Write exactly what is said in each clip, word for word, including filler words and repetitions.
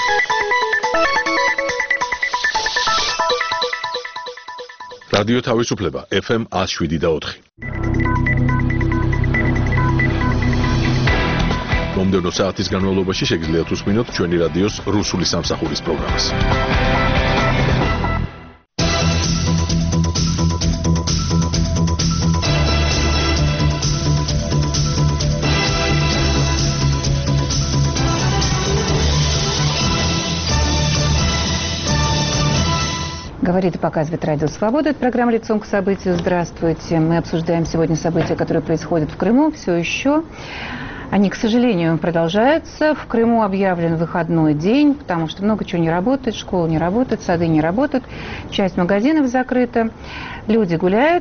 რადიო თავისუფლება ეფ ემ one oh seven და four. მომდევნო საათის განმავლობაში შეგიძლიათ უსმინოთ ჩვენი რადიოს რუსული სამსახურის პროგრამას. Говорит и показывает Радио Свобода. Это программа «Лицом к событию». Здравствуйте. Мы обсуждаем сегодня события, которые происходят в Крыму. Все еще. Они, к сожалению, продолжаются. В Крыму объявлен выходной день, потому что много чего не работает. Школы не работают, сады не работают. Часть магазинов закрыта. Люди гуляют.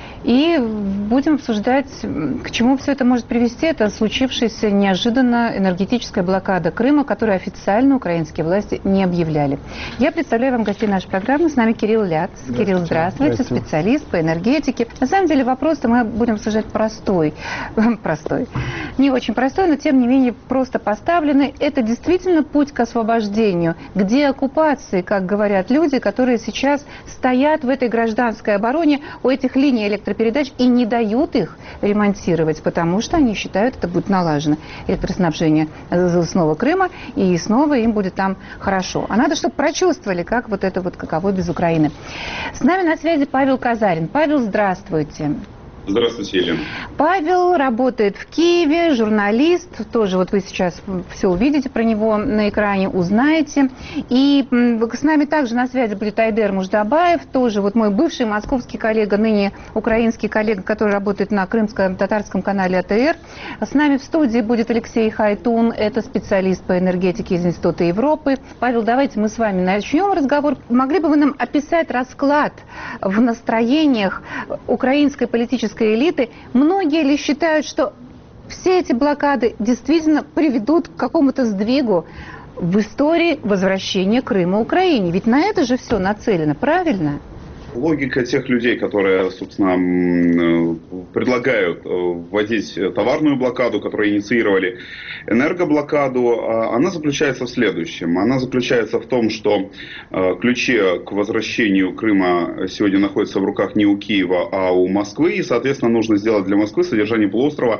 И будем обсуждать, к чему все это может привести. Это случившаяся неожиданно энергетическая блокада Крыма, которую официально украинские власти не объявляли. Я представляю вам гостей нашей программы. С нами Кирилл Ляц. Кирилл, здравствуйте. здравствуйте. Специалист по энергетике. На самом деле вопрос-то мы будем обсуждать простой. Простой. Не очень простой, но тем не менее просто поставленный. Это действительно путь к освобождению, к деоккупации, как говорят люди, которые сейчас стоят в этой гражданской обороне у этих линий электропередач и не дают их ремонтировать, потому что они считают, это будет налажено электроснабжение снова Крыма, и снова им будет там хорошо. А надо, чтобы прочувствовали, как вот это вот каково без Украины. С нами на связи Павел Казарин. Павел, здравствуйте. Здравствуйте, Елена. Павел работает в Киеве, журналист. Тоже вот вы сейчас все увидите про него на экране, узнаете. И с нами также на связи будет Айдер Муждабаев, тоже вот мой бывший московский коллега, ныне украинский коллега, который работает на крымском татарском канале а тэ эр. С нами в студии будет Алексей Хайтун, это специалист по энергетике из Института Европы. Павел, давайте мы с вами начнем разговор. Могли бы вы нам описать расклад в настроениях украинской политической элиты? Многие ли считают, что все эти блокады действительно приведут к какому-то сдвигу в истории возвращения Крыма Украине? Ведь на это же все нацелено, правильно? Логика тех людей, которые, собственно, предлагают вводить товарную блокаду, которые инициировали энергоблокаду, она заключается в следующем. Она заключается в том, что ключи к возвращению Крыма сегодня находятся в руках не у Киева, а у Москвы. И, соответственно, нужно сделать для Москвы содержание полуострова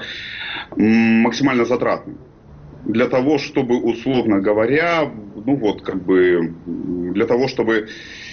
максимально затратным. Для того, чтобы, условно говоря, ну вот, как бы, для того, чтобы...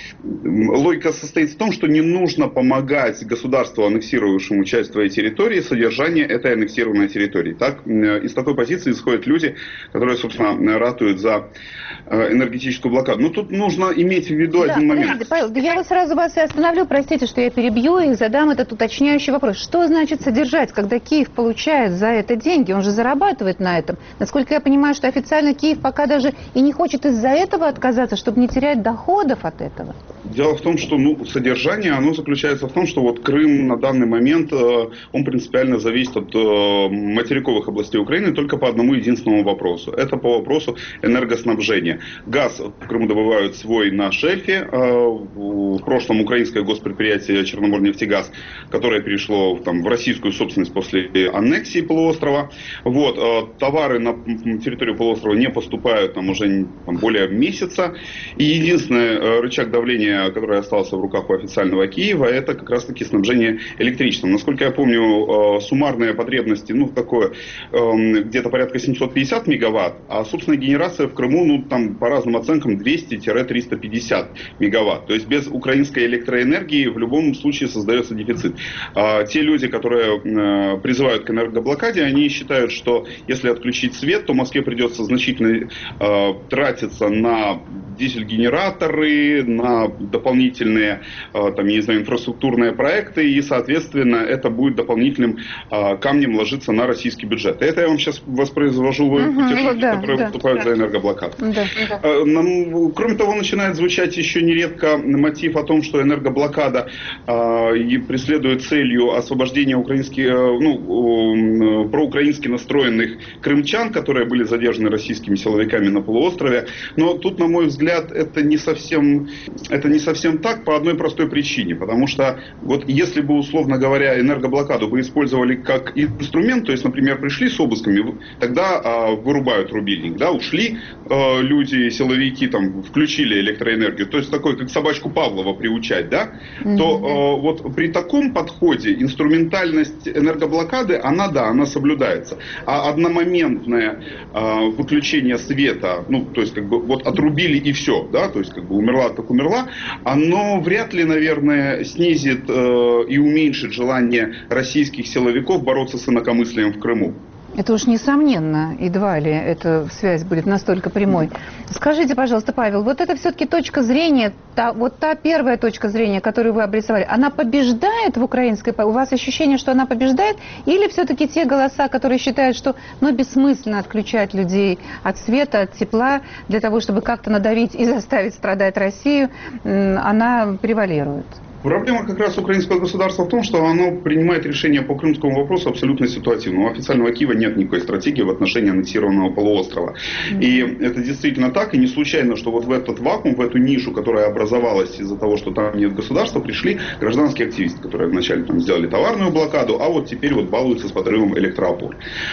Логика состоит в том, что не нужно помогать государству, аннексировавшему часть твоей территории, содержание этой аннексированной территории. Так, из такой позиции исходят люди, которые, собственно, ратуют за энергетическую блокаду. Но тут нужно иметь в виду да, один момент. Павел, я вот сразу вас и остановлю, простите, что я перебью и задам этот уточняющий вопрос. Что значит содержать, когда Киев получает за это деньги? Он же зарабатывает на этом. Насколько я понимаю, что официально Киев пока даже и не хочет из-за этого отказаться, чтобы не терять доходов от этого. Дело в том, что ну, содержание, оно заключается в том, что вот Крым на данный момент, он принципиально зависит от материковых областей Украины только по одному единственному вопросу. Это по вопросу энергоснабжения. Газ в Крыму добывают свой на шельфе. В прошлом украинское госпредприятие Черноморнефтегаз, которое перешло там, в российскую собственность после аннексии полуострова. Вот, товары на территорию полуострова не поступают там, уже там, более месяца. И единственный рычаг давления, который остался в руках у официального Киева, это как раз-таки снабжение электричеством. Насколько я помню, суммарные потребности, ну, такое, где-то порядка семьсот пятьдесят мегаватт, а собственная генерация в Крыму, ну, там, по разным оценкам, двести - триста пятьдесят мегаватт. То есть без украинской электроэнергии в любом случае создается дефицит. А те люди, которые призывают к энергоблокаде, они считают, что если отключить свет, то Москве придется значительно тратиться на дизель-генераторы, на дополнительные, там, я не знаю, инфраструктурные проекты, и, соответственно, это будет дополнительным камнем ложиться на российский бюджет. Это я вам сейчас воспроизвожу uh-huh, платежи, да, которые да, выступают да. за энергоблокаду. Да, да. Кроме того, начинает звучать еще нередко мотив о том, что энергоблокада и преследует целью освобождения украинских, ну, проукраински настроенных крымчан, которые были задержаны российскими силовиками на полуострове. Но тут, на мой взгляд, это не совсем, это это не совсем так по одной простой причине. Потому что вот если бы, условно говоря, энергоблокаду бы использовали как инструмент, то есть, например, пришли с обысками, тогда а, вырубают рубильник, да, ушли а, люди, силовики, там, включили электроэнергию, то есть такой, как собачку Павлова приучать, да, mm-hmm. то а, вот при таком подходе инструментальность энергоблокады, она, да, она соблюдается. А одномоментное а, выключение света, ну, то есть, как бы, вот отрубили и все, да, то есть, как бы, умерла, так умерла, оно вряд ли, наверное, снизит э, и уменьшит желание российских силовиков бороться с инакомыслием в Крыму. Это уж несомненно, едва ли эта связь будет настолько прямой. Скажите, пожалуйста, Павел, вот это все-таки точка зрения, та, вот та первая точка зрения, которую вы обрисовали, она побеждает в украинской... У вас ощущение, что она побеждает? Или все-таки те голоса, которые считают, что ну, бессмысленно отключать людей от света, от тепла, для того, чтобы как-то надавить и заставить страдать Россию, она превалирует? Проблема как раз украинского государства в том, что оно принимает решение по крымскому вопросу абсолютно ситуативно. У официального Киева нет никакой стратегии в отношении аннексированного полуострова. Mm-hmm. И это действительно так. И не случайно, что вот в этот вакуум, в эту нишу, которая образовалась из-за того, что там нет государства, пришли гражданские активисты, которые вначале там сделали товарную блокаду, а вот теперь вот балуются с подрывом электроопор.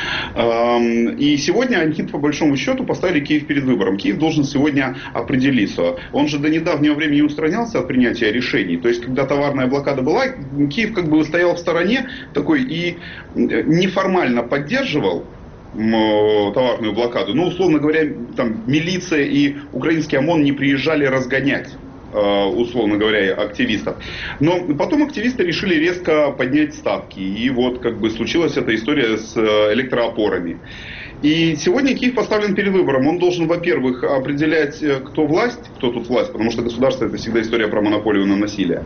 И сегодня они, по большому счету, поставили Киев перед выбором. Киев должен сегодня определиться. Он же до недавнего времени не устранялся от принятия решений. То есть, когда товарная блокада была, Киев как бы стоял в стороне такой и неформально поддерживал товарную блокаду. Ну, условно говоря, там милиция и украинский ОМОН не приезжали разгонять, условно говоря, активистов. Но потом активисты решили резко поднять ставки. И вот как бы случилась эта история с электроопорами. И сегодня Киев поставлен перед выбором. Он должен, во-первых, определять, кто власть, кто тут власть, потому что государство — это всегда история про монополию на насилие.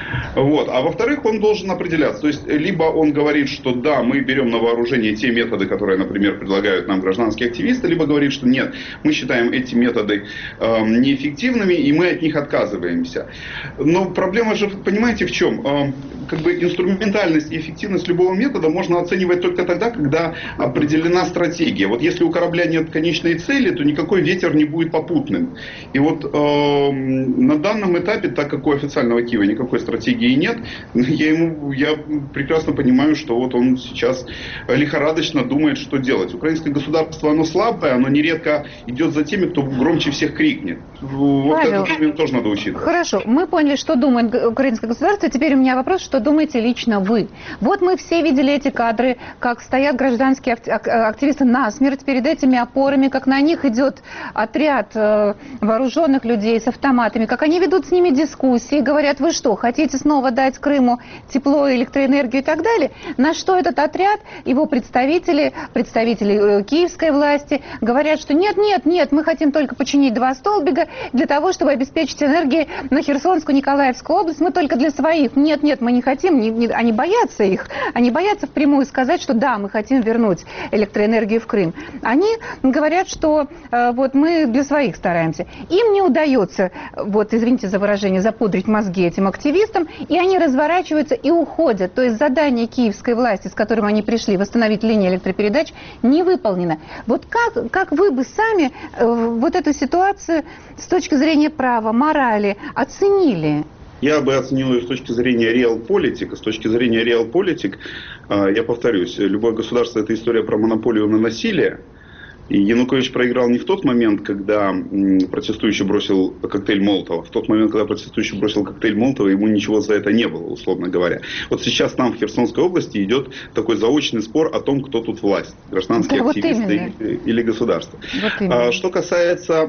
Вот. А во-вторых, он должен определяться. То есть, либо он говорит, что да, мы берем на вооружение те методы, которые, например, предлагают нам гражданские активисты, либо говорит, что нет, мы считаем эти методы э, неэффективными, и мы от них отказываемся. Но проблема же, понимаете, в чем? Э, как бы инструментальность и эффективность любого метода можно оценивать только тогда, когда определена стратегия. Вот если у корабля нет конечной цели, то никакой ветер не будет попутным. И вот э, на данном этапе, так как у официального Киева никакой стратегии нет, я, ему, я прекрасно понимаю, что вот он сейчас лихорадочно думает, что делать. Украинское государство, оно слабое, оно нередко идет за теми, кто громче всех крикнет. Вот Павел, этот момент тоже надо учитывать. Хорошо, мы поняли, что думает украинское государство. Теперь у меня вопрос, что думаете лично вы? Вот мы все видели эти кадры, как стоят гражданские активисты насмерть перед этими опорами, как на них идет отряд э, вооруженных людей с автоматами, как они ведут с ними дискуссии, говорят, вы что, хотите снова дать Крыму тепло, электроэнергию и так далее? На что этот отряд, его представители, представители э, киевской власти говорят, что нет, нет, нет, мы хотим только починить два столбика для того, чтобы обеспечить энергией на Херсонскую, Николаевскую область, мы только для своих. Нет, нет, мы не хотим, не, не, они боятся их, они боятся впрямую сказать, что да, мы хотим вернуть электроэнергию в Крым. Они говорят, что э, вот мы для своих стараемся. Им не удается, вот извините за выражение, запудрить мозги этим активистам, и они разворачиваются и уходят. То есть задание киевской власти, с которым они пришли, восстановить линии электропередач, не выполнено. Вот как, как вы бы сами э, вот эту ситуацию с точки зрения права, морали оценили? Я бы оценил ее с точки зрения реал-политик. С точки зрения реал-политик, я повторюсь, любое государство — это история про монополию на насилие. И Янукович проиграл не в тот момент, когда протестующий бросил коктейль Молотова. В тот момент, когда протестующий бросил коктейль Молотова, ему ничего за это не было, условно говоря. Вот сейчас там в Херсонской области идет такой заочный спор о том, кто тут власть. Гражданские да, активисты вот или, или государство. Вот а, что касается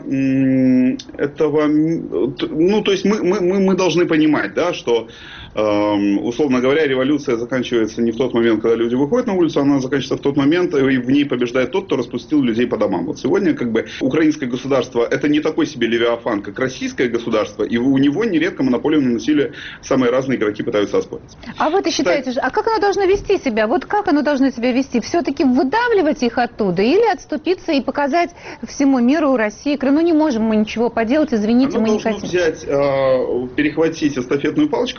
этого, ну то есть мы, мы, мы должны понимать, да, что условно говоря, революция заканчивается не в тот момент, когда люди выходят на улицу, она заканчивается в тот момент, и в ней побеждает тот, кто распустил людей по домам. Вот сегодня как бы украинское государство — это не такой себе левиафан, как российское государство, и у него нередко монополию на насилие самые разные игроки пытаются оспорить. А вы-то считаете, а как оно должно вести себя? Вот как оно должно себя вести? Все-таки выдавливать их оттуда или отступиться и показать всему миру, России, Крым? Ну не можем мы ничего поделать, извините, оно мы не хотим. Оно должно взять, перехватить эстафетную палочку, и оно должно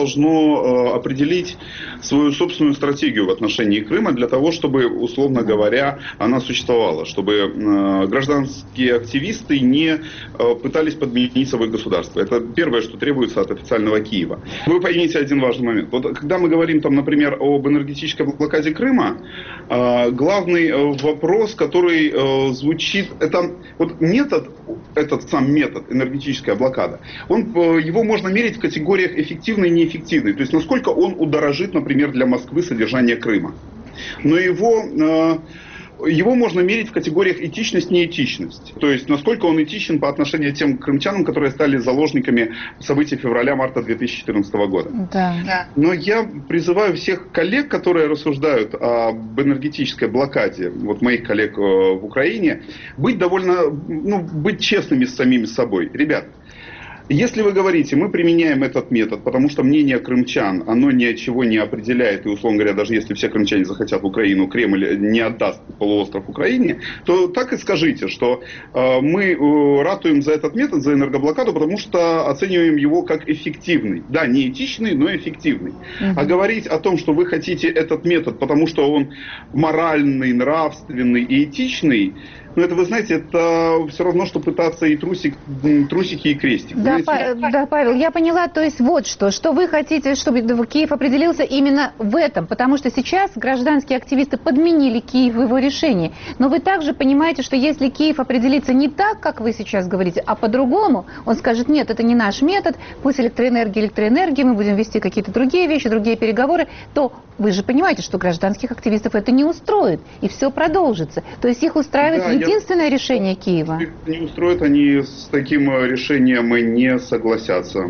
должно определить свою собственную стратегию в отношении Крыма для того, чтобы, условно говоря, она существовала, чтобы гражданские активисты не пытались подменить собой государство. Это первое, что требуется от официального Киева. Вы поймите один важный момент. Вот когда мы говорим, там, например, об энергетической блокаде Крыма, главный вопрос, который звучит, это вот метод, этот сам метод, энергетическая блокада, он, его можно мерить в категориях эффективный и неэффективный. То есть, насколько он удорожит, например, для Москвы содержание Крыма. Но его... Его можно мерить в категориях этичность-неэтичность. То есть, насколько он этичен по отношению к тем крымчанам, которые стали заложниками событий февраля-марта две тысячи четырнадцатого года. Да. Но я призываю всех коллег, которые рассуждают об энергетической блокаде, вот моих коллег в Украине, быть довольно, ну, быть честными с самими собой. Ребят, если вы говорите, мы применяем этот метод, потому что мнение крымчан, оно ни от чего не определяет, и, условно говоря, даже если все крымчане захотят в Украину, Кремль не отдаст полуостров Украине, то так и скажите, что э, мы э, ратуем за этот метод, за энергоблокаду, потому что оцениваем его как эффективный. Да, не этичный, но эффективный. Угу. А говорить о том, что вы хотите этот метод, потому что он моральный, нравственный и этичный, ну, это, вы знаете, это все равно, что пытаться и трусик, трусики, и крестик. Да, Па- да, Павел, я поняла, то есть вот что, что вы хотите, чтобы Киев определился именно в этом, потому что сейчас гражданские активисты подменили Киев в его решении. Но вы также понимаете, что если Киев определится не так, как вы сейчас говорите, а по-другому, он скажет, нет, это не наш метод, пусть электроэнергия, электроэнергия, мы будем вести какие-то другие вещи, другие переговоры, то вы же понимаете, что гражданских активистов это не устроит, и все продолжится. То есть их устраивает да, единственное я... решение Киева. Их не устроит, они с таким решением не согласятся.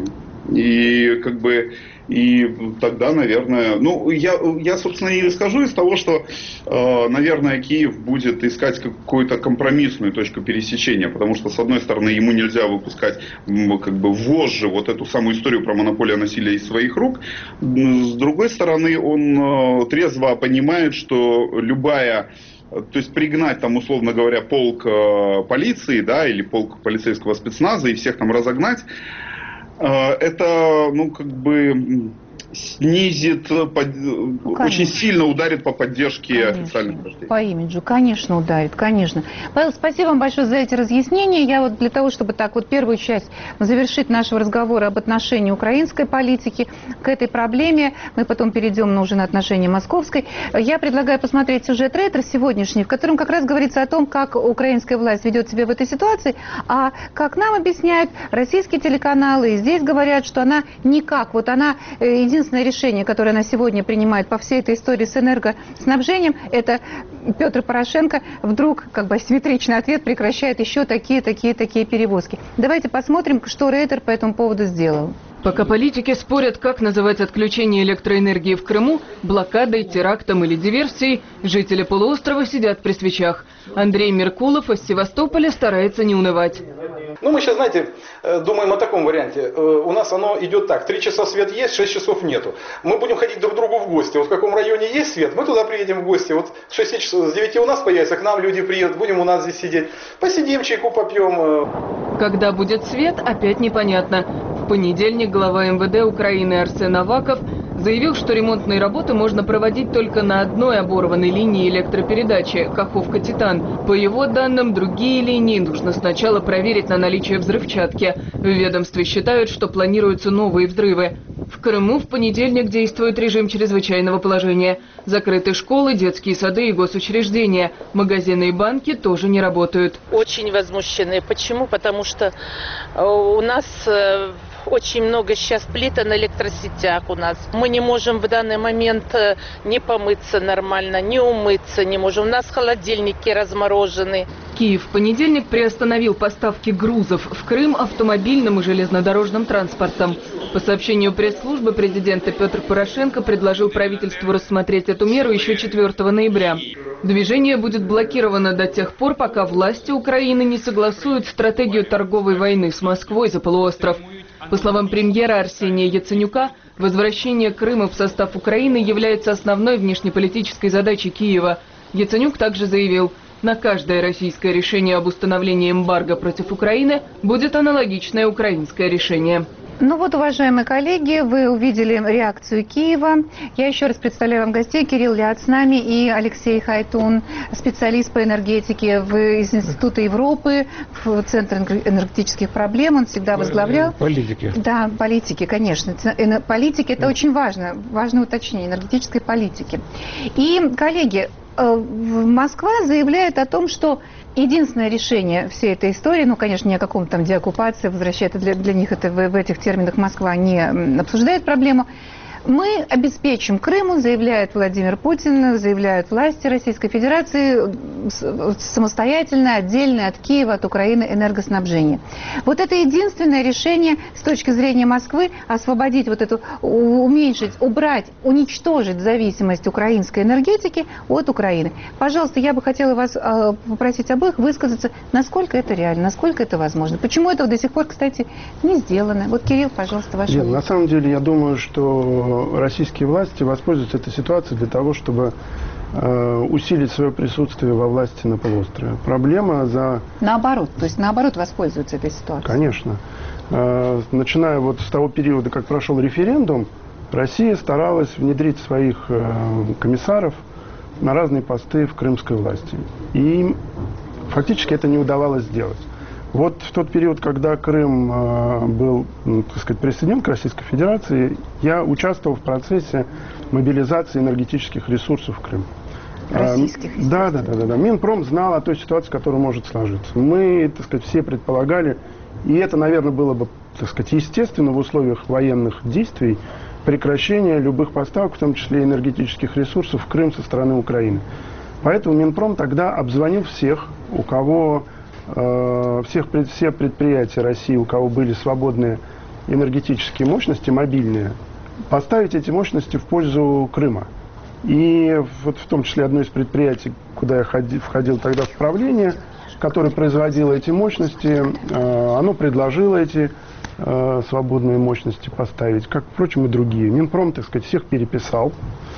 И как бы и тогда, наверное, ну я, я собственно и скажу из того, что, э, наверное, Киев будет искать какую-то компромиссную точку пересечения, потому что с одной стороны ему нельзя выпускать как бы вожжи вот эту самую историю про монополию насилия из своих рук, с другой стороны он э, трезво понимает, что любая то есть пригнать там, условно говоря, полк э, полиции, да, или полк полицейского спецназа и всех там разогнать, э, это, ну, как бы снизит, под... очень сильно ударит по поддержке конечно. Официальных властей. По имиджу, конечно, ударит, конечно. Павел, спасибо вам большое за эти разъяснения. Я вот для того, чтобы так вот первую часть завершить нашего разговора об отношении украинской политики к этой проблеме, мы потом перейдем на уже на отношения московской. Я предлагаю посмотреть сюжет «Рейтер» сегодняшний, в котором как раз говорится о том, как украинская власть ведет себя в этой ситуации, а как нам объясняют российские телеканалы, и здесь говорят, что она никак, вот она единственная Единственное решение, которое она сегодня принимает по всей этой истории с энергоснабжением, это Петр Порошенко вдруг, как бы асимметричный ответ, прекращает еще такие, такие, такие перевозки. Давайте посмотрим, что Рейтер по этому поводу сделал. Пока политики спорят, как называть отключение электроэнергии в Крыму, блокадой, терактом или диверсией, жители полуострова сидят при свечах. Андрей Меркулов из Севастополя старается не унывать. Ну, мы сейчас, знаете, думаем о таком варианте. У нас оно идет так. Три часа свет есть, шесть часов нету. Мы будем ходить друг к другу в гости. Вот в каком районе есть свет, мы туда приедем в гости. Вот с шести часов, с девяти у нас появится, к нам люди приедут, будем у нас здесь сидеть. Посидим, чайку попьем. Когда будет свет, опять непонятно. В понедельник глава эм вэ дэ Украины Арсен Аваков заявил, что ремонтные работы можно проводить только на одной оборванной линии электропередачи – Каховка-Титан. По его данным, другие линии нужно сначала проверить на наличие взрывчатки. В ведомстве считают, что планируются новые взрывы. В Крыму в понедельник действует режим чрезвычайного положения. Закрыты школы, детские сады и госучреждения. Магазины и банки тоже не работают. Очень возмущены. Почему? Потому что у нас очень много сейчас плит на электросетях у нас. Мы не можем в данный момент не помыться нормально, не умыться не можем. У нас холодильники разморожены. Киев в понедельник приостановил поставки грузов в Крым автомобильным и железнодорожным транспортом. По сообщению пресс-службы президента, Петр Порошенко предложил правительству рассмотреть эту меру еще четвёртого ноября. Движение будет блокировано до тех пор, пока власти Украины не согласуют стратегию торговой войны с Москвой за полуостров. По словам премьера Арсения Яценюка, возвращение Крыма в состав Украины является основной внешнеполитической задачей Киева. Яценюк также заявил, на каждое российское решение об установлении эмбарго против Украины будет аналогичное украинское решение. Ну вот, уважаемые коллеги, вы увидели реакцию Киева. Я еще раз представляю вам гостей. Кирилл Ляд с нами и Алексей Хайтун, специалист по энергетике в, из Института Европы, в Центр энергетических проблем. Он всегда возглавлял. Политики. Да, политики, конечно. Политики – это очень важно. Важное уточнение энергетической политики. И, коллеги, Москва заявляет о том, что единственное решение всей этой истории, ну, конечно, ни о каком там деоккупации, возвращается для, для них это в, в этих терминах Москва не обсуждает проблему. Мы обеспечим Крыму, заявляет Владимир Путин, заявляют власти Российской Федерации, самостоятельное, отдельное от Киева, от Украины энергоснабжение. Вот это единственное решение с точки зрения Москвы освободить вот эту, уменьшить, убрать, уничтожить зависимость украинской энергетики от Украины. Пожалуйста, я бы хотела вас э, попросить обоих высказаться, насколько это реально, насколько это возможно. Почему этого до сих пор, кстати, не сделано? Вот, Кирилл, пожалуйста, ваше Нет, на самом деле, я думаю, что российские власти воспользуются этой ситуацией для того, чтобы э, усилить свое присутствие во власти на полуострове. Проблема за... Наоборот, то есть наоборот воспользуются этой ситуацией. Конечно. Э, начиная вот с того периода, как прошел референдум, Россия старалась внедрить своих э, комиссаров на разные посты в крымской власти. И фактически это не удавалось сделать. Вот в тот период, когда Крым э, был, ну, так сказать, присоединен к Российской Федерации, я участвовал в процессе мобилизации энергетических ресурсов в Крым. Российских э, да, да, да, да, да. Минпром знал о той ситуации, которая может сложиться. Мы, так сказать, все предполагали, и это, наверное, было бы, так сказать, естественно в условиях военных действий, прекращение любых поставок, в том числе энергетических ресурсов, в Крым со стороны Украины. Поэтому Минпром тогда обзвонил всех, у кого... Всех, все предприятия России, у кого были свободные энергетические мощности, мобильные, поставить эти мощности в пользу Крыма. И вот в том числе одно из предприятий, куда я ходил, входил тогда в правление, которое производило эти мощности, оно предложило эти свободные мощности поставить, как, впрочем, и другие. Минпром, так сказать, всех переписал,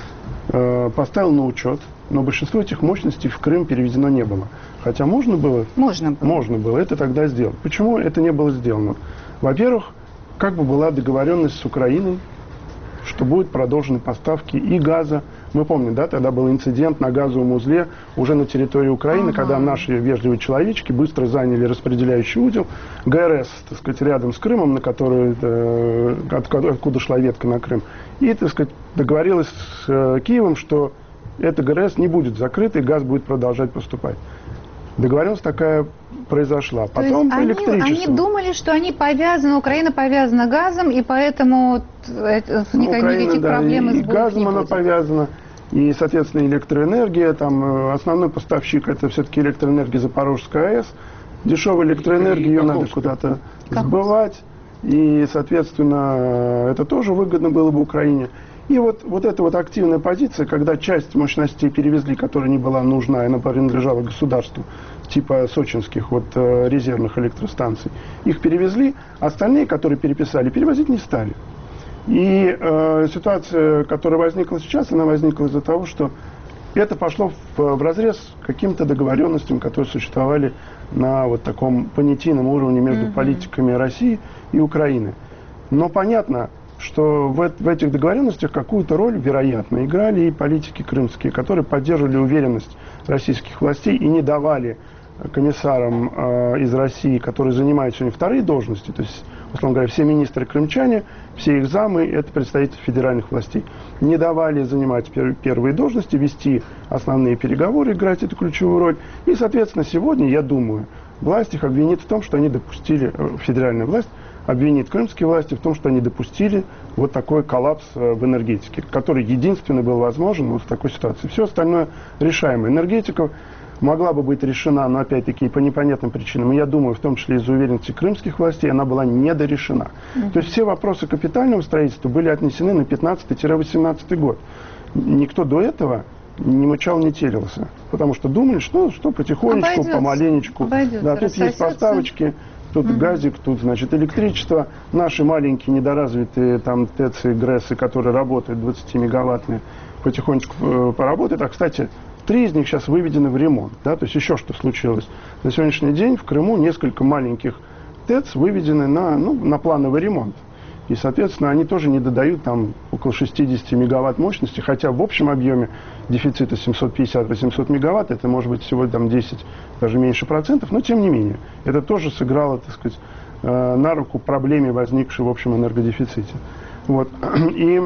поставил на учет, но большинство этих мощностей в Крым переведено не было. Хотя можно было, можно было. Можно было это тогда сделать. Почему это не было сделано? Во-первых, как бы была договоренность с Украиной, что будут продолжены поставки и газа. Мы помним, да, тогда был инцидент на газовом узле уже на территории Украины, ага. когда наши вежливые человечки быстро заняли распределяющий узел. ГРС, так сказать, рядом с Крымом, на который, э, откуда, откуда шла ветка на Крым. И, так сказать, договорилась с э, Киевом, что эта ГРС не будет закрыта и газ будет продолжать поступать. Договоренность такая произошла. То Потом есть по они, электричеству. Они думали, что они повязаны, Украина повязана газом, и поэтому это, ну, никаких Украина, да, проблем и, и с газом не она будет. повязана, и, соответственно, электроэнергия. Там основной поставщик это все-таки электроэнергия Запорожская АЭС. Дешевая электроэнергия, ее надо куда-то сбывать. И, соответственно, это тоже выгодно было бы Украине. И вот, вот эта вот активная позиция, когда часть мощностей перевезли, которая не была нужна, и она принадлежала государству, типа сочинских вот, резервных электростанций, их перевезли, остальные, которые переписали, перевозить не стали. И э, ситуация, которая возникла сейчас, она возникла из-за того, что это пошло в, в разрез каким-то договоренностям, которые существовали на вот таком понятийном уровне между mm-hmm. политиками России и Украины. Но понятно, что в, в этих договоренностях какую-то роль, вероятно, играли и политики крымские, которые поддерживали уверенность российских властей и не давали комиссарам э, из России, которые занимают сегодня вторые должности, то есть, условно говоря, все министры крымчане, все их замы, это представители федеральных властей, не давали занимать пер, первые должности, вести основные переговоры, играть эту ключевую роль. И, соответственно, сегодня, я думаю, власть их обвинит в том, что они допустили, э, федеральная власть, обвинит крымские власти в том, что они допустили вот такой коллапс в энергетике, который единственно был возможен вот в такой ситуации. Все остальное решаемо. Энергетика могла бы быть решена, но опять-таки по непонятным причинам. И я думаю, в том числе из-за уверенности крымских властей, она была недорешена. Mm-hmm. То есть все вопросы капитального строительства были отнесены на пятнадцатый-восемнадцатый год. Никто до этого не мычал, не телился. Потому что думали, что, что потихонечку, обойдется, помаленечку. Обойдется, да, тут есть поставочки. Тут mm-hmm. газик, тут, значит, электричество. Наши маленькие, недоразвитые там ТЭЦ и ГРЭСы, которые работают, двадцатимегаваттные, потихонечку э, поработают. А, кстати, три из них сейчас выведены в ремонт. Да? То есть еще что случилось. На сегодняшний день в Крыму несколько маленьких ТЭЦ выведены на, ну, на плановый ремонт. И, соответственно, они тоже не додают там около шестидесяти мегаватт мощности, хотя в общем объеме дефицита семьсот пятьдесят - восемьсот мегаватт, это может быть всего там десять, даже меньше процентов, но тем не менее. Это тоже сыграло, так сказать, на руку проблеме, возникшей в общем энергодефиците. Вот. И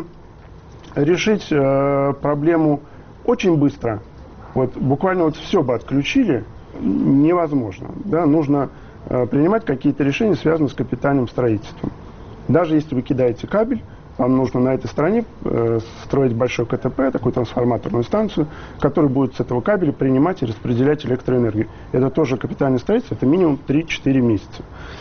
решить проблему очень быстро, вот буквально вот все бы отключили, невозможно. Да? Нужно принимать какие-то решения, связанные с капитальным строительством. Даже если вы кидаете кабель, вам нужно на этой стороне э, строить большой КТП, такую трансформаторную станцию, которая будет с этого кабеля принимать и распределять электроэнергию. Это тоже капитальное строительство, это минимум три-четыре месяца.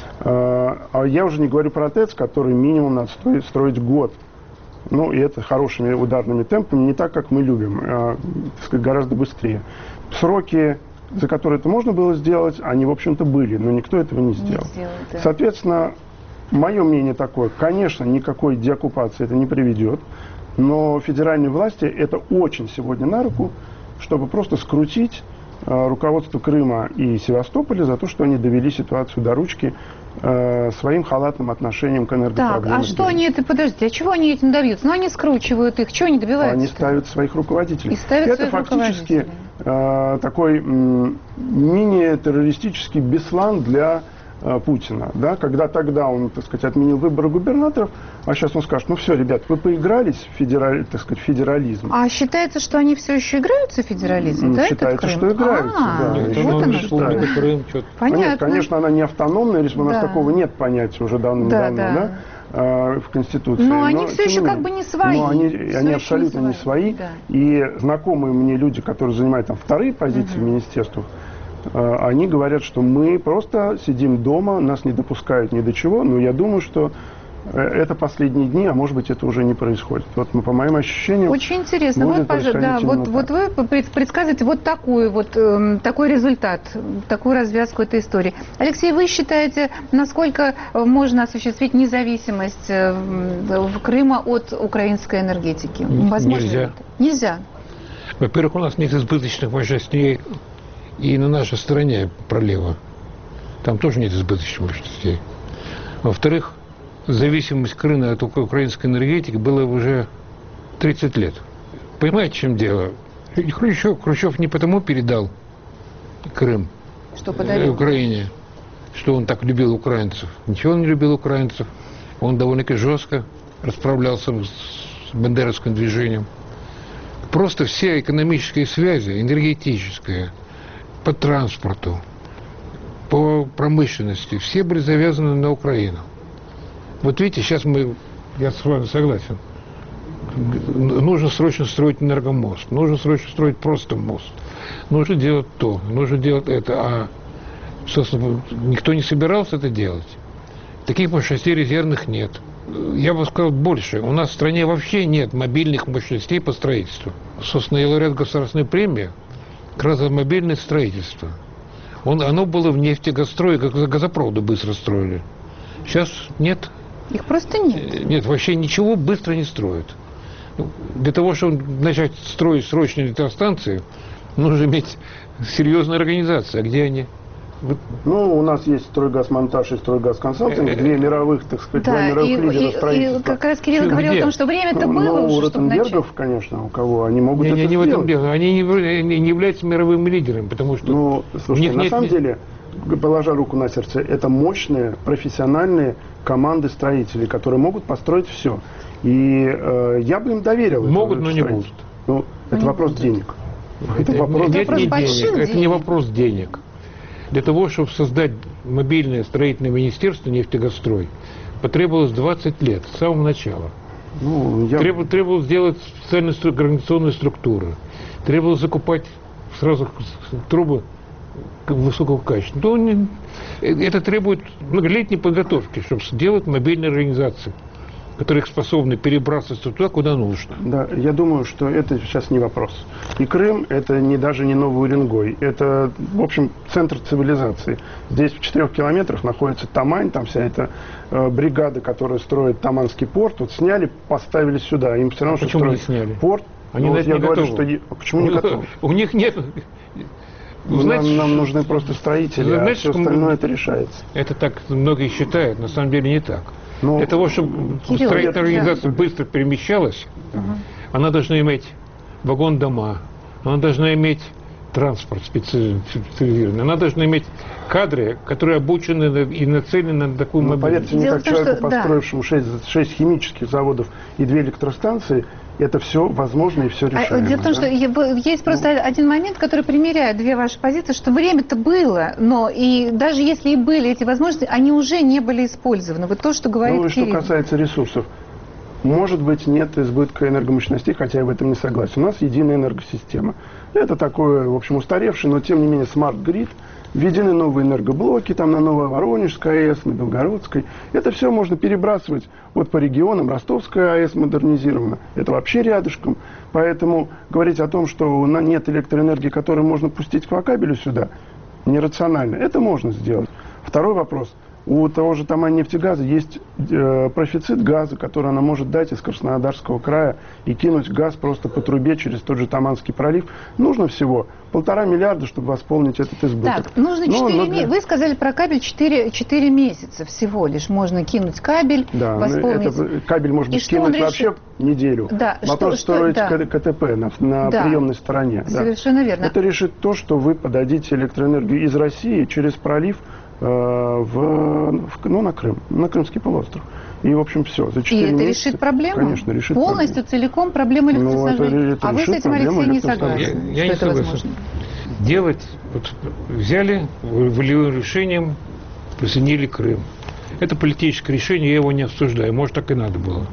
Э, а я уже не говорю про ТЭЦ, который минимум надо строить, строить год. Ну, и это хорошими ударными темпами, не так, как мы любим, а, так сказать, гораздо быстрее. Сроки, за которые это можно было сделать, они, в общем-то, были, но никто этого не сделал. Не сделал, да. Соответственно, мое мнение такое, конечно, никакой деоккупации это не приведет, но федеральной власти это очень сегодня на руку, чтобы просто скрутить э, руководство Крыма и Севастополя за то, что они довели ситуацию до ручки э, своим халатным отношением к энергопроблеме. Так, а что они это, подождите, а чего они этим добьются? Ну, они скручивают их, чего они добиваются? Они ставят своих руководителей. И ставят это своих фактически э, такой м, мини-террористический беслан для Путина, да, когда тогда он, так сказать, отменил выборы губернаторов, а сейчас он скажет, ну все, ребят, вы поигрались в федераль, так сказать, федерализм. А считается, что они все еще играются в федерализм, ну, да, считается, этот Крым? что играются, а, да. Это вот оно что. Крым, что-то. Понятно. Нет, конечно, она не автономная, у нас да. такого нет понятия уже давным-давно, да, да. да, в Конституции. Но, но они но, все еще как бы не свои. Но они, все они абсолютно не свои. Не свои. Да. И знакомые мне люди, которые занимают там вторые позиции угу. в министерствах, они говорят, что мы просто сидим дома, нас не допускают ни до чего, но я думаю, что это последние дни, а может быть это уже не происходит. Вот по моим ощущениям. Очень интересно. Вот, пожалуйста, да, вот, вот вы предсказываете вот такой вот э, такой результат, такую развязку этой истории. Алексей, вы считаете, насколько можно осуществить независимость э, в Крыма от украинской энергетики? Возможно Нельзя. Это? Нельзя. Во-первых, у нас нет избыточных мощностей и на нашей стороне пролива. Там тоже нет избыточных мощностей. Во-вторых, зависимость Крыма от украинской энергетики была уже тридцать лет. Понимаете, в чем дело? Хрущев, Хрущев не потому передал Крым что подарил Украине, что он так любил украинцев. Ничего он не любил украинцев. Он довольно-таки жестко расправлялся с бандеровским движением. Просто все экономические связи, энергетические, по транспорту, по промышленности, все были завязаны на Украину. Вот видите, сейчас мы, я с вами согласен, нужно срочно строить энергомост, нужно срочно строить просто мост, нужно делать то, нужно делать это, а, собственно, никто не собирался это делать. Таких мощностей резервных нет. Я бы сказал больше, у нас в стране вообще нет мобильных мощностей по строительству. Собственно, и лауреат государственной премии как раз за мобильное строительство. Он, оно было в нефтегазстрое, как газопроводы быстро строили. Сейчас нет. Их просто нет. Нет, вообще ничего быстро не строят. Для того, чтобы начать строить срочные электростанции, нужно иметь серьезную организацию. А где они? Ну, у нас есть «Стройгазмонтаж» и «Стройгазконсалтинг», две мировых, так сказать, да, два мировых и, лидера и, строительства. И как раз Кирилл говорил где? о том, что время-то ну, было ну, уже, у чтобы начать. Ротенбергов, конечно, у кого, они могут не, это не, не сделать. В этом дело. Они не, не являются мировыми лидерами, потому что... Ну, слушайте, на нет, самом нет... деле, положа руку на сердце, это мощные, профессиональные команды строителей, которые могут построить все. И э, я бы им доверил. Могут, но не будут. Ну, это не вопрос будут. денег. Это, это вопрос, нет, вопрос не больших денег. денег. Это не вопрос денег. Для того, чтобы создать мобильное строительное министерство «Нефтегазстрой», потребовалось двадцать лет, с самого начала. Ну, я... Требовалось, требовалось сделать специальные стру... организационные структуры. Требовалось закупать сразу трубы высокого качества. Но не... Это требует многолетней подготовки, чтобы сделать мобильные организации, которые способны перебрасываться туда, куда нужно. Да, я думаю, что это сейчас не вопрос. И Крым – это не, даже не Новый Уренгой. Это, в общем, центр цивилизации. Здесь в четырех километрах находится Тамань, там вся эта э, бригада, которая строит Таманский порт. Вот сняли, поставили сюда. Им все равно, что Почему не строить сняли? порт. Они ну, на это я не говорю, готовы. что... Почему не готовы? У них нет... Знаете, нам, нам нужны просто строители, знаете, а все остальное это решается. Это так многие считают, на самом деле не так. Но, Для того, чтобы Кирилл, строительная да. организация быстро перемещалась, Ага. она должна иметь вагон-дома, она должна иметь транспорт специализированный, она должна иметь кадры, которые обучены и нацелены на такую Но мобильность. поверьте, не Дело как в том, человеку, что- да. построившему шесть химических заводов и две электростанции, это все возможно и все А, решаемо. дело в том, да? что е- есть просто один момент, который примеряет две ваши позиции, что время-то было, но и даже если и были эти возможности, они уже не были использованы. Вот то, что говорит Ну и что Кирилл. касается ресурсов, может быть, нет избытка энергомощностей, хотя я в этом не согласен. У нас единая энергосистема. Это такое, в общем, устаревший, но тем не менее смарт-грид. Введены новые энергоблоки там на Нововоронежской АЭС, на Белгородской. Это все можно перебрасывать вот по регионам. Ростовская АЭС модернизирована. Это вообще рядышком. Поэтому говорить о том, что у нас нет электроэнергии, которую можно пустить по кабелю сюда, нерационально. Это можно сделать. Второй вопрос. У того же Тамань-нефтегаза есть э, профицит газа, который она может дать из Краснодарского края и кинуть газ просто по трубе через тот же Таманский пролив. Нужно всего полтора миллиарда, чтобы восполнить этот избыток. Так, нужно Но- четыре но месяца. для- Вы сказали про кабель четыре месяца всего лишь. Можно кинуть кабель, Да, но восполнить. это, кабель можно И что он кинуть решит? вообще неделю. Да, Вопрос что- что- строить да. К- КТП на, на Да. приемной стороне. да. Совершенно верно. Это решит то, что вы подадите электроэнергию из России через пролив э, в, в- ну, на Крым, на Крымский полуостров. И, в общем, все. За И четыре это месяца, решит проблему? Конечно, решит Полностью, проблему. целиком проблему Ну, это- электроснабжения? это А вы с решит этим, проблему Алексей, не электроснабжения. согласны, Я- я что не это согласен. возможно? Делать, вот взяли волевым решением, присоединили Крым. Это политическое решение, я его не обсуждаю, может, так и надо было.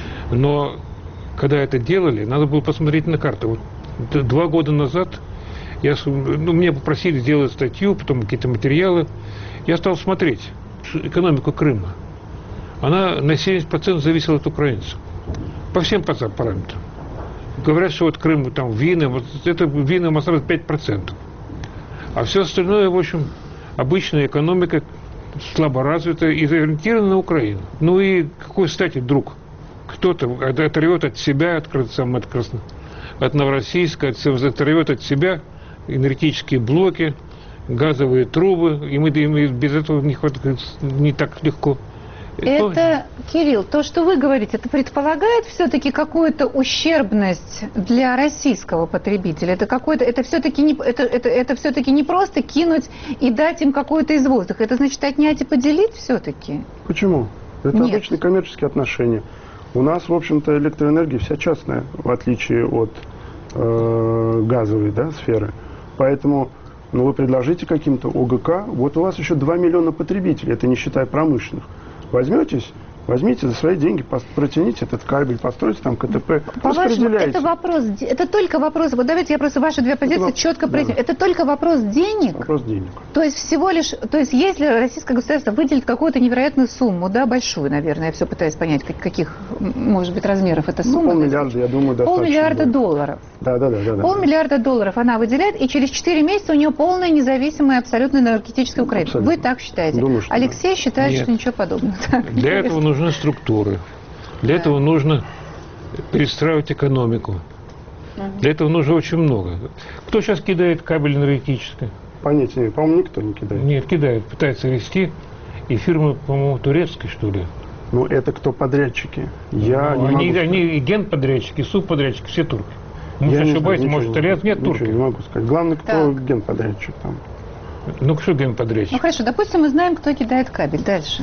Но когда это делали, надо было посмотреть на карту. Вот д- два года назад я, с- ну, меня попросили сделать статью, потом какие-то материалы. Я стал смотреть экономику Крыма. Она на семьдесят процентов зависела от украинцев. По всем пара- параметрам. Говорят, что вот Крым, там, вина, вот это вина Москва пять процентов. А все остальное, в общем, обычная экономика, слабо развитая и ориентирована на Украину. Ну и какой, кстати, вдруг кто-то от- оторвет от себя, от, Краснодар- от, Красно- от Новороссийска, от, оторвет от себя энергетические блоки, газовые трубы, и мы, и мы без этого не, хватает, не так легко. Это, Кирилл, то, что вы говорите, это предполагает все-таки какую-то ущербность для российского потребителя? Это какой-то, это все-таки не, это, это, это все-таки не просто кинуть и дать им какой-то из воздуха. Это значит отнять и поделить все-таки? Почему? Это Нет. обычные коммерческие отношения. У нас, в общем-то, электроэнергия вся частная, в отличие от э, газовой, да, сферы. Поэтому, ну, вы предложите каким-то ОГК, вот у вас еще два миллиона потребителей, это не считая промышленных. Возьметесь, возьмите за свои деньги, пос- протяните этот кабель, постройте там КТП, По-вашему, распределяйте. это вопрос, де- это только вопрос, вот давайте я просто ваши две позиции воп- четко да. проясню. Это только вопрос денег? Вопрос денег. То есть всего лишь, то есть если российское государство выделит какую-то невероятную сумму, да, большую, наверное, я все пытаюсь понять, как- каких, м, может быть, размеров эта Ну, сумма. полмиллиарда, я думаю, достаточно. Полмиллиарда будет. долларов. Да, да, да, да, да. Полмиллиарда долларов она выделяет, и через четыре месяца у нее полная независимая абсолютно энергетическая Украина. Абсолютно. Вы так считаете? Думаю, что Алексей считает, Нет. что ничего подобного. Так, Для этого нужны структуры. Для этого нужно перестраивать экономику. Для этого нужно очень много. Кто сейчас кидает кабель энергетический? Понятия не имею. По-моему, никто не кидает. Нет, кидает, пытается вести. И фирма, по-моему, турецкой, что ли. Ну, это кто подрядчики? Я Ну, не они, могу они и генподрядчики, и субподрядчики, все турки. Может, Я не знаю, ошибаюсь, ничего может, не- турец, нет ничего турки. не могу сказать. Главное, кто Так. генподрядчик там. Ну, что Ну генподрядчик? хорошо, допустим, мы знаем, кто кидает кабель. Дальше.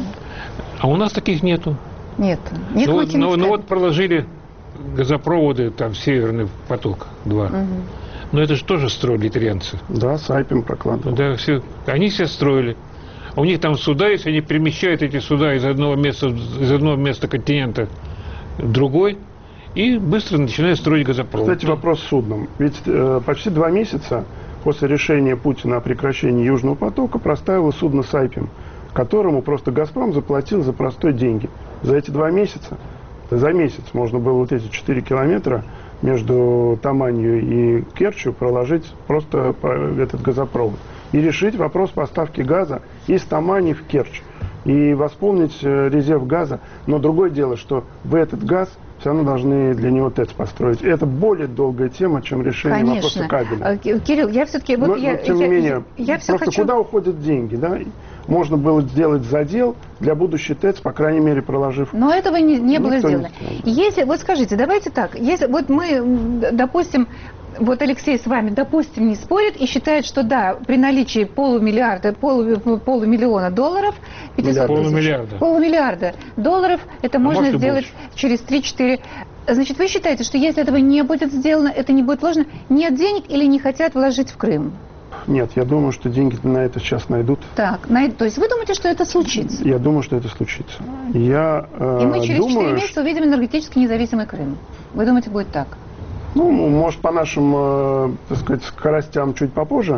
А у нас таких нету. Нет. Нет, Ну, кто вот- кинет ну, ну кабель. вот проложили газопроводы, там, Северный поток два. Но это же тоже строили итальянцы. Да, Сайпем прокладывал. Да, все, они все строили. А у них там суда есть, они перемещают эти суда из одного места, из одного места континента в другой и быстро начинают строить газопровод. Кстати, вопрос с судном. Ведь э, почти два месяца после решения Путина о прекращении Южного потока простаяло судно Сайпем, которому просто «Газпром» заплатил за простой деньги. За эти два месяца, за месяц можно было вот эти четыре километра между Таманью и Керчью проложить просто по- этот газопровод. И решить вопрос поставки газа из Тамани в Керчь. И восполнить э, резерв газа. Но другое дело, что вы этот газ все равно должны для него ТЭЦ построить. Это более долгая тема, чем решение вопроса Конечно. кабеля. А, Ки- Кирилл, я все-таки... Вот Но, я, но, тем я, не менее, я все просто хочу... куда уходят деньги, да? можно было сделать задел для будущей ТЭЦ, по крайней мере, проложив... Но этого не, не было Никто сделано. не Если, вот скажите, давайте так, если вот мы, допустим, вот Алексей с вами, допустим, не спорит и считает, что да, при наличии полумиллиарда, полу, полумиллиона долларов, пятьсот тысяч, полумиллиарда. полумиллиарда долларов, это А можно может и сделать больше. через три-четыре. Значит, вы считаете, что если этого не будет сделано, это не будет вложено, нет денег или не хотят вложить в Крым? Нет, я думаю, что деньги на это сейчас найдут. Так, на, то есть вы думаете, что это случится? Я думаю, что это случится. Я э, И мы через думаю, четыре месяца увидим энергетически независимый Крым. Вы думаете, будет так? Ну, может, по нашим, э, так сказать, скоростям чуть попозже,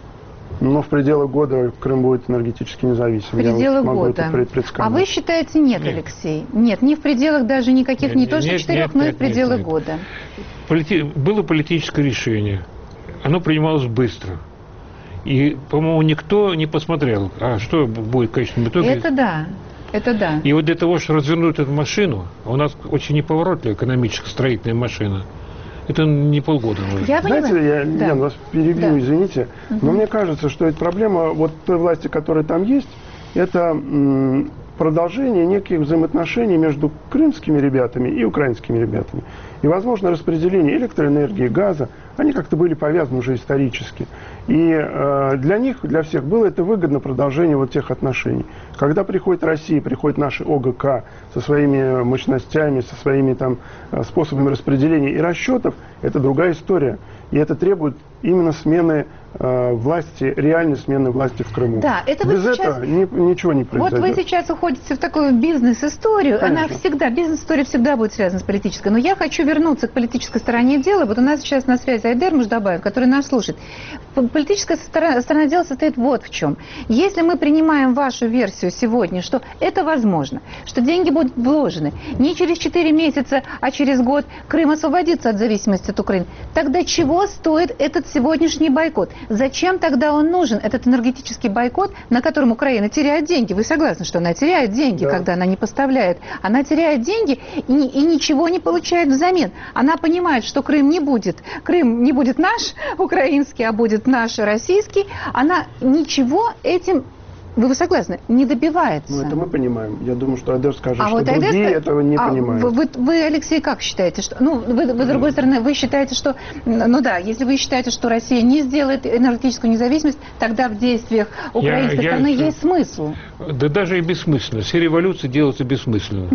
но в пределах года Крым будет энергетически независим. В пределах Я вот могу года. это пред- предсказать. А вы считаете нет, Нет. Алексей? Нет, не в пределах даже никаких, не Нет, то что нет, четырех, нет, но и нет, в пределах нет, нет. года. Полити... Было политическое решение. Оно принималось быстро. И, по-моему, никто не посмотрел, а что будет в конечном итоге. Это да, это да. И вот для того, чтобы развернуть эту машину, а у нас очень неповоротливая экономическая строительная машина, это не полгода нужно. Я Знаете, понимаю. я, Да. Лен, вас перебью, Да. извините, но мне кажется, что эта проблема вот той власти, которая там есть, это м, продолжение неких взаимоотношений между крымскими ребятами и украинскими ребятами. И, возможно, распределение электроэнергии, газа, они как-то были повязаны уже исторически. И э, для них, для всех было это выгодно продолжение вот тех отношений. Когда приходит Россия, приходят наши ОГК со своими мощностями, со своими там э, способами распределения и расчетов, это другая история. И это требует именно смены э, власти, реальной смены власти в Крыму. Да, это вы Без сейчас- этого ни- ничего не Вот произойдет. вы сейчас уходите в такую бизнес-историю. Она Конечно. всегда, бизнес-история всегда будет связана с политической. Но я хочу вернуться к политической стороне дела. Вот у нас сейчас на связи Айдер Муждабаев, который нас слушает. П- Политическая сторона, сторона дела состоит вот в чем. Если мы принимаем вашу версию сегодня, что это возможно, что деньги будут вложены не через четыре месяца, а через год Крым освободится от зависимости от Украины, тогда чего стоит этот сегодняшний бойкот? Зачем тогда он нужен, этот энергетический бойкот, на котором Украина теряет деньги? Вы согласны, что она теряет деньги, Да. когда она не поставляет? Она теряет деньги и, ни- и ничего не получает взамен. Она понимает, что Крым не будет, Крым не будет наш украинский, а будет наш российский. Она ничего этим, вы, вы согласны, не добивается. Ну, это мы понимаем. Я думаю, что Айдер скажет, А что вот Айдер другие ска- этого не а понимают. Вы, вы, вы, Алексей, как считаете, что, ну, вы, вы, с другой стороны, вы считаете, что, ну да, если вы считаете, что Россия не сделает энергетическую независимость, тогда в действиях украинской я- стороны я- есть смысл. Да даже и бессмысленно. Все революции делаются бессмысленно.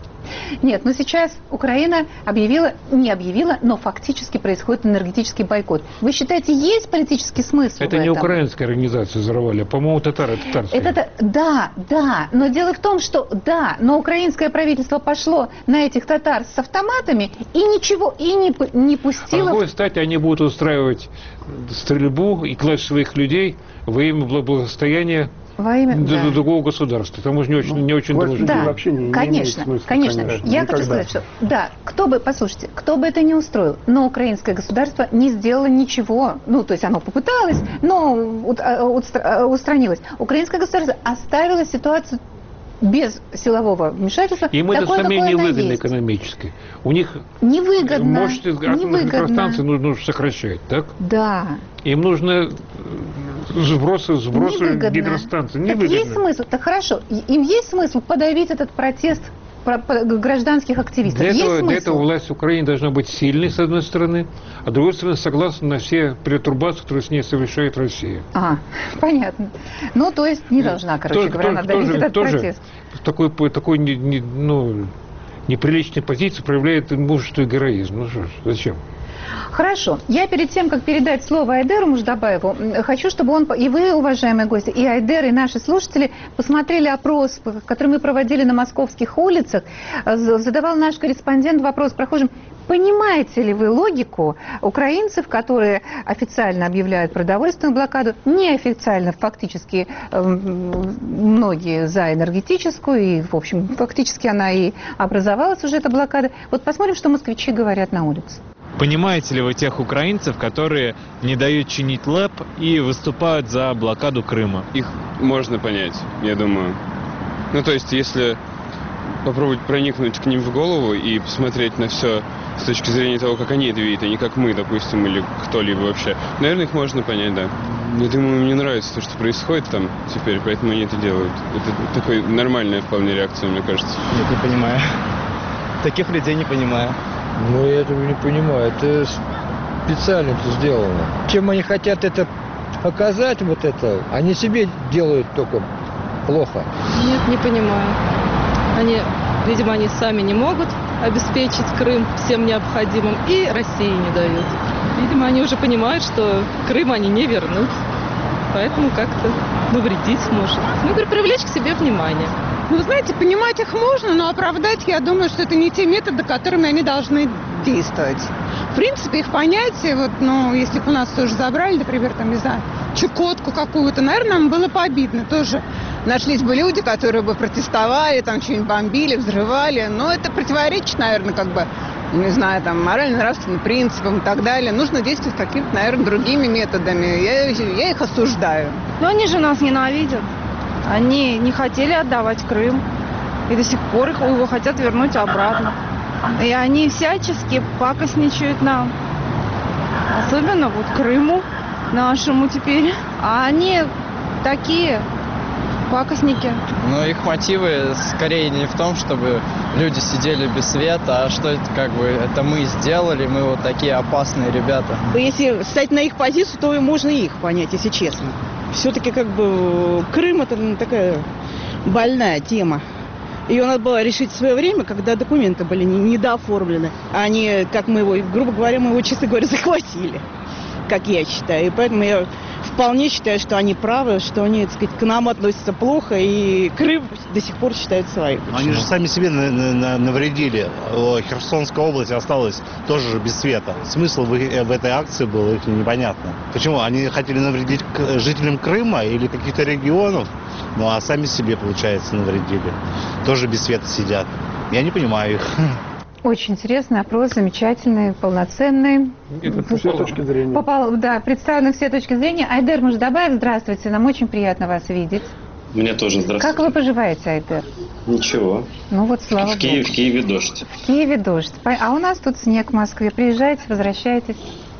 Нет, но сейчас Украина объявила, не объявила, но фактически происходит энергетический бойкот. Вы считаете, есть политический смысл Это в не этом? украинская организация взорвали, а, по-моему, татары, татарские. Это, да, да, но дело в том, что да, но украинское правительство пошло на этих татар с автоматами и ничего, и не, п- не А с пустило... другой стати, они будут устраивать стрельбу и класть своих людей во имя бла- благосостояния Во имя... д- да. другого государства. Там уже не очень, не очень власть дружно. людей вообще не- не конечно, имеет смысла, конечно. конечно, Я никогда. хочу сказать, что да, кто бы, послушайте, кто бы это ни устроил, но украинское государство не сделало ничего. Ну, то есть оно попыталось, но ут- а, устра- а, устранилось. Украинское государство оставило ситуацию без силового вмешательства. Им это такой, самим какой не она выгодно есть. экономически. У них Невыгодно. мощность атомных невыгодно. электростанций нужно сокращать, так? Да. Им нужно э, сбросы, сбросы Невыгодно. гидростанций. Так Невыгодно. есть смысл? Так хорошо. И- Им есть смысл подавить этот протест про- про- гражданских активистов? Для есть этого, для смысл? этого власть Украины должна быть сильной, с одной стороны, а с другой стороны, согласна на все перетурбации, которые с ней совершает Россия. А, понятно. Ну, то есть не должна, короче Тоже- говоря, тоже- она давить тоже- этот тоже протест. в такой, по- такой не- не- ну, неприличной позиции проявляет мужество и героизм. Ну что ж, зачем? Хорошо. Я перед тем, как передать слово Айдеру Муждабаеву, м, хочу, чтобы он, и вы, уважаемые гости, и Айдер, и наши слушатели посмотрели опрос, который мы проводили на московских улицах. З- Задавал наш корреспондент вопрос прохожим: понимаете ли вы логику украинцев, которые официально объявляют продовольственную блокаду, неофициально фактически эм, многие за энергетическую, и, в общем, фактически она и образовалась уже, эта блокада. Вот посмотрим, что москвичи говорят на улице. Понимаете ли вы тех украинцев, которые не дают чинить ЛЭП и выступают за блокаду Крыма? Их можно понять, я думаю. Ну, то есть, если попробовать проникнуть к ним в голову и посмотреть на все с точки зрения того, как они это видят, а не как мы, допустим, или кто-либо вообще. Наверное, их можно понять, да. Я думаю, им не нравится то, что происходит там теперь, поэтому они это делают. Это такая нормальная вполне реакция, мне кажется. Нет, не понимаю. Таких людей не понимаю. Ну, я этого не понимаю. Это специально это сделано. Чем они хотят это показать, вот это, они себе делают только плохо. Нет, не понимаю. Они, видимо, они сами не могут обеспечить Крым всем необходимым и России не дают. Видимо, они уже понимают, что Крым они не вернут. Поэтому как-то навредить может. Ну, говорю, привлечь к себе внимание. Ну, вы знаете, понимать их можно, но оправдать, я думаю, что это не те методы, которыми они должны действовать. В принципе, их понятие, вот, ну, если бы у нас тоже забрали, например, там, не знаю, Чукотку какую-то, наверное, нам было бы обидно тоже. Нашлись бы люди, которые бы протестовали, там, что-нибудь бомбили, взрывали, но это противоречит, наверное, как бы, не знаю, там, морально-нравственным принципам и так далее. Нужно действовать какими-то, наверное, другими методами. Я, я их осуждаю. Но они же нас ненавидят. Они не хотели отдавать Крым. И до сих пор их, его хотят вернуть обратно. И они всячески пакостничают нам. Особенно вот Крыму нашему теперь. А они такие пакостники. Но их мотивы скорее не в том, чтобы люди сидели без света, а что это как бы это мы сделали, мы вот такие опасные ребята. Если стать на их позицию, то можно и их понять, если честно. Все-таки как бы Крым это такая больная тема. Ее надо было решить в свое время, когда документы были недооформлены. Они, как мы его, грубо говоря, мы его, честно говоря, захватили, как я считаю. И поэтому я вполне считаю, что они правы, что они, так сказать, к нам относятся плохо, и Крым до сих пор считают своим. Они же сами себе на- на- навредили. Херсонская область осталась тоже без света. Смысл в, в этой акции был их непонятно. Почему? Они хотели навредить жителям Крыма или каких-то регионов, ну а сами себе, получается, навредили. Тоже без света сидят. Я не понимаю их. Очень интересный опрос, замечательный, полноценный. Все точки зрения. Попал, да, представлены все точки зрения. Айдер Муждабаев, здравствуйте, нам очень приятно вас видеть. Мне тоже здравствуйте. Как вы поживаете, Айдер? Ничего. Ну вот, слава в Богу. Киеве, в Киеве дождь. В Киеве дождь. А у нас тут снег в Москве. Приезжайте, возвращайтесь.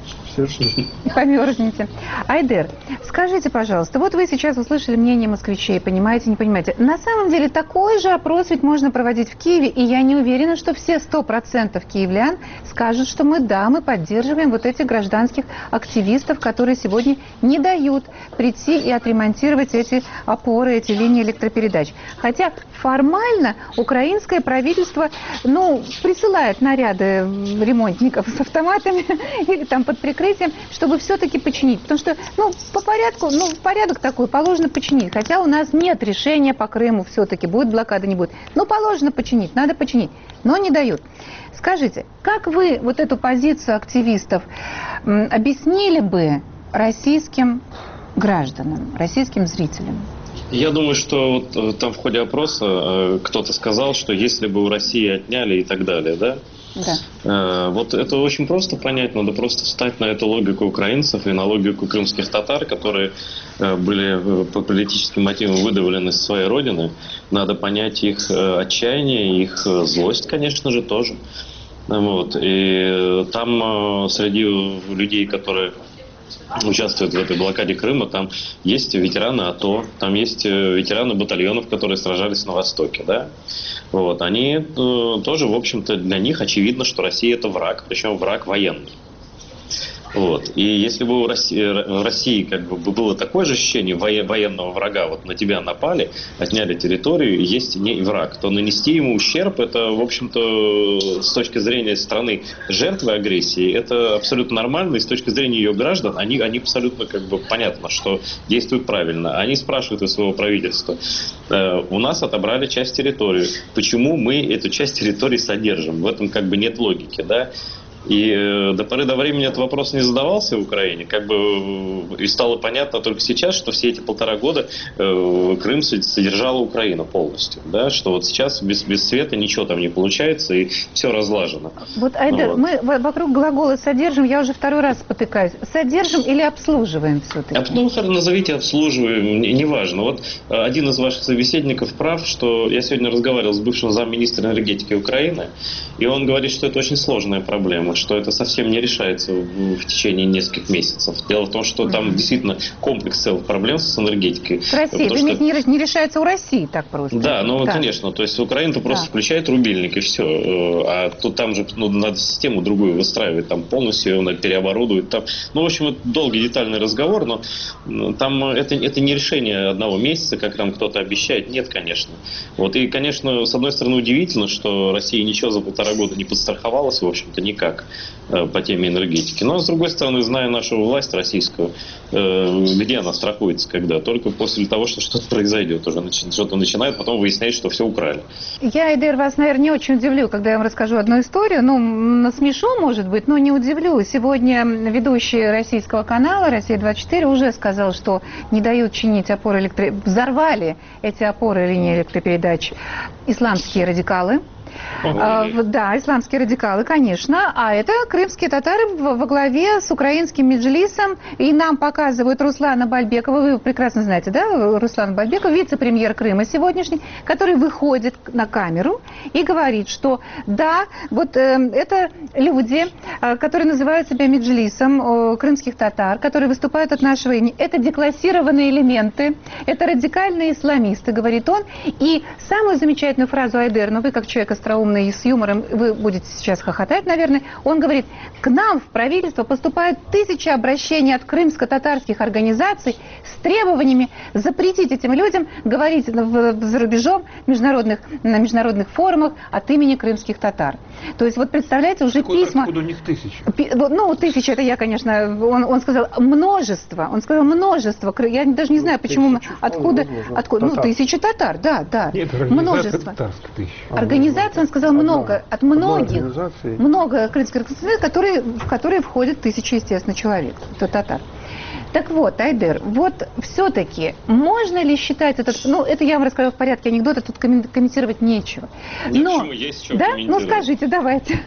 Померзнете. Айдер, скажите, пожалуйста, вот вы сейчас услышали мнение москвичей, понимаете, не понимаете. На самом деле такой же опрос ведь можно проводить в Киеве, и я не уверена, что все сто процентов киевлян скажут, что мы, да, мы поддерживаем вот этих гражданских активистов, которые сегодня не дают прийти и отремонтировать эти опоры, эти линии электропередач. Хотя формально украинское правительство, ну, присылает наряды ремонтников с автоматами или там под прикрытием, чтобы все-таки починить. Потому что, ну, по порядку, ну, порядок такой, положено починить. Хотя у нас нет решения по Крыму все-таки, будет блокада, не будет. Ну, положено починить, надо починить. Но не дают. Скажите, как вы вот эту позицию активистов м, объяснили бы российским гражданам, российским зрителям? Я думаю, что вот там в ходе опроса э, кто-то сказал, что если бы у России отняли и так далее, да? Да. Э, вот это очень просто понять, надо просто встать на эту логику украинцев и на логику крымских татар, которые э, были по политическим мотивам выдавлены с своей родины. Надо понять их э, отчаяние, их э, злость, конечно же, тоже. Вот. И там э, среди людей, которые участвуют в этой блокаде Крыма, там есть ветераны АТО, там есть ветераны батальонов, которые сражались на Востоке, да. Вот. Они э, тоже, в общем-то, для них очевидно, что Россия это враг, причем враг военный. Вот. И если бы у России, в России как бы было такое же ощущение военного врага, вот на тебя напали, отняли территорию, есть не враг, то нанести ему ущерб, это, в общем-то, с точки зрения страны жертвы агрессии, это абсолютно нормально, и с точки зрения ее граждан, они, они абсолютно как бы понятно, что действуют правильно. Они спрашивают у своего правительства, э, у нас отобрали часть территории, почему мы эту часть территории содержим? В этом как бы нет логики, да? И э, до поры до времени этот вопрос не задавался в Украине. Как бы, и стало понятно только сейчас, что все эти полтора года э, Крым содержала Украина полностью. Да? Что вот сейчас без, без света ничего там не получается, и все разлажено. Вот, Айдар, вот. Мы вокруг глагола «содержим», я уже второй раз спотыкаюсь. Содержим или обслуживаем все-таки? А, ну, назовите обслуживаем, неважно. Вот один из ваших собеседников прав, что я сегодня разговаривал с бывшим замминистра энергетики Украины, и он говорит, что это очень сложная проблема, что это совсем не решается в, в течение нескольких месяцев. Дело в том, что там mm-hmm. действительно комплекс целых проблем с энергетикой. С Россией, вы что... не, не решается у России так просто? Да, ну, да. конечно, то есть Украина-то просто да. включает рубильник и все, а тут там же ну, надо систему другую выстраивать, там полностью ее надо переоборудовать. Там... Ну, в общем, это долгий детальный разговор, но там это, это не решение одного месяца, как нам кто-то обещает. Нет, конечно. Вот, и, конечно, с одной стороны, удивительно, что Россия ничего за полтора года не подстраховалась, в общем-то, никак э, по теме энергетики. Но, с другой стороны, зная нашу власть российскую, э, где она страхуется, когда? Только после того, что что-то произойдет. Уже начи- что-то начинает, потом выясняет, что все украли. Я, Айдар, вас, наверное, не очень удивлю, когда я вам расскажу одну историю. Ну, насмешу, может быть, но не удивлю. Сегодня ведущий российского канала «Россия двадцать четыре» уже сказал, что не дают чинить опоры электро... Взорвали эти опоры линии электропередач исламские радикалы. А, да, исламские радикалы, конечно. А это крымские татары во главе с украинским меджлисом. И нам показывают Руслана Бальбекова. Вы прекрасно знаете, да, Руслан Бальбеков, вице-премьер Крыма сегодняшний, который выходит на камеру и говорит, что да, вот э, это люди, э, которые называют себя меджлисом э, крымских татар, которые выступают от нашего имени. Это деклассированные элементы, это радикальные исламисты, говорит он. И самую замечательную фразу, Айдар, ну вы как человек остроумный и с юмором, вы будете сейчас хохотать, наверное, он говорит: к нам в правительство поступают тысячи обращений от крымско-татарских организаций с требованиями запретить этим людям говорить за рубежом международных, на международных форумах от имени крымских татар. То есть, вот представляете, уже откуда, письма... Откуда у них тысячи? Пи, ну, тысячи, это я, конечно, он, он сказал множество, он сказал множество, я даже не знаю, почему, тысячи, откуда, откуда, ну, тысячи татар, да, да, Нет, множество. Организация, он сказал, много, от многих, много крымских организаций, которые, в которые входят тысячи, естественно, человек, то татар. Так вот, Айдар, вот все-таки можно ли считать этот, ну, это я вам рассказала в порядке анекдота, тут комментировать нечего. Но, почему? Есть что да? комментировать. Ну, скажите, давайте.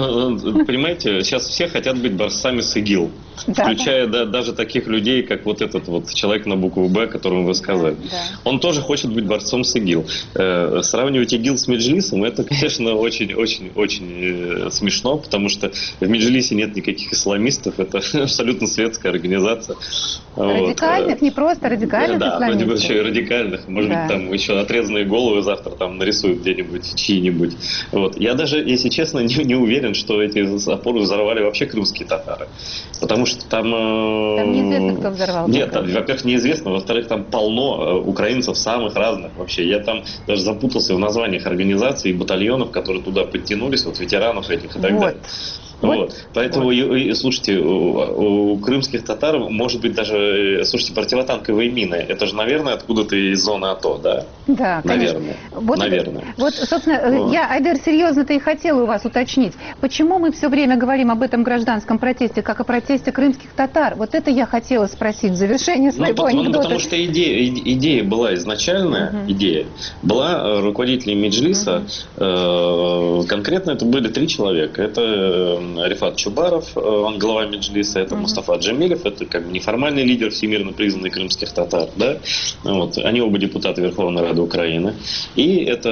Ну, понимаете, сейчас все хотят быть борцами с ИГИЛ, да, включая да. Да, даже таких людей, как вот этот вот человек на букву «Б», о котором вы сказали. Да. Он тоже хочет быть борцом с ИГИЛ. Э, сравнивать ИГИЛ с Меджлисом, это, конечно, очень-очень-очень смешно, потому что в Меджлисе нет никаких исламистов, это абсолютно светская организация. Радикальных, вот. Не просто радикальных да, исламистов. Да, еще и радикальных. Может да. быть, там еще отрезанные головы завтра там нарисуют где-нибудь, чьи-нибудь. Вот. Я даже, если честно, не, не уверен, что эти опоры взорвали вообще крымские татары. Потому что там... Там неизвестно, кто взорвал. Нет, там, во-первых, неизвестно. Во-вторых, там полно украинцев самых разных вообще. Я там даже запутался в названиях организаций и батальонов, которые туда подтянулись, вот ветеранов этих и так вот. далее. Вот. Вот. Поэтому, вот. И, и, слушайте, у, у крымских татар может быть даже, слушайте, противотанковые мины. Это же, наверное, откуда-то из зоны АТО, да? Да, конечно. Наверное. Вот, наверное. Вот, собственно, вот. я, Айдар, серьезно-то и хотела у вас уточнить. Почему мы все время говорим об этом гражданском протесте, как о протесте крымских татар? Вот это я хотела спросить в завершение своего ну, анекдота. Ну, потому что идея, идея была изначальная, uh-huh. идея была руководителем Меджлиса. Uh-huh. Э, конкретно это были три человека. Это Рифат Чубаров, он глава Меджлиса, это uh-huh. Мустафа Джамилев, это как бы неформальный лидер всемирно признанный крымских татар, да, вот, они оба депутаты Верховной Рады Украины, и это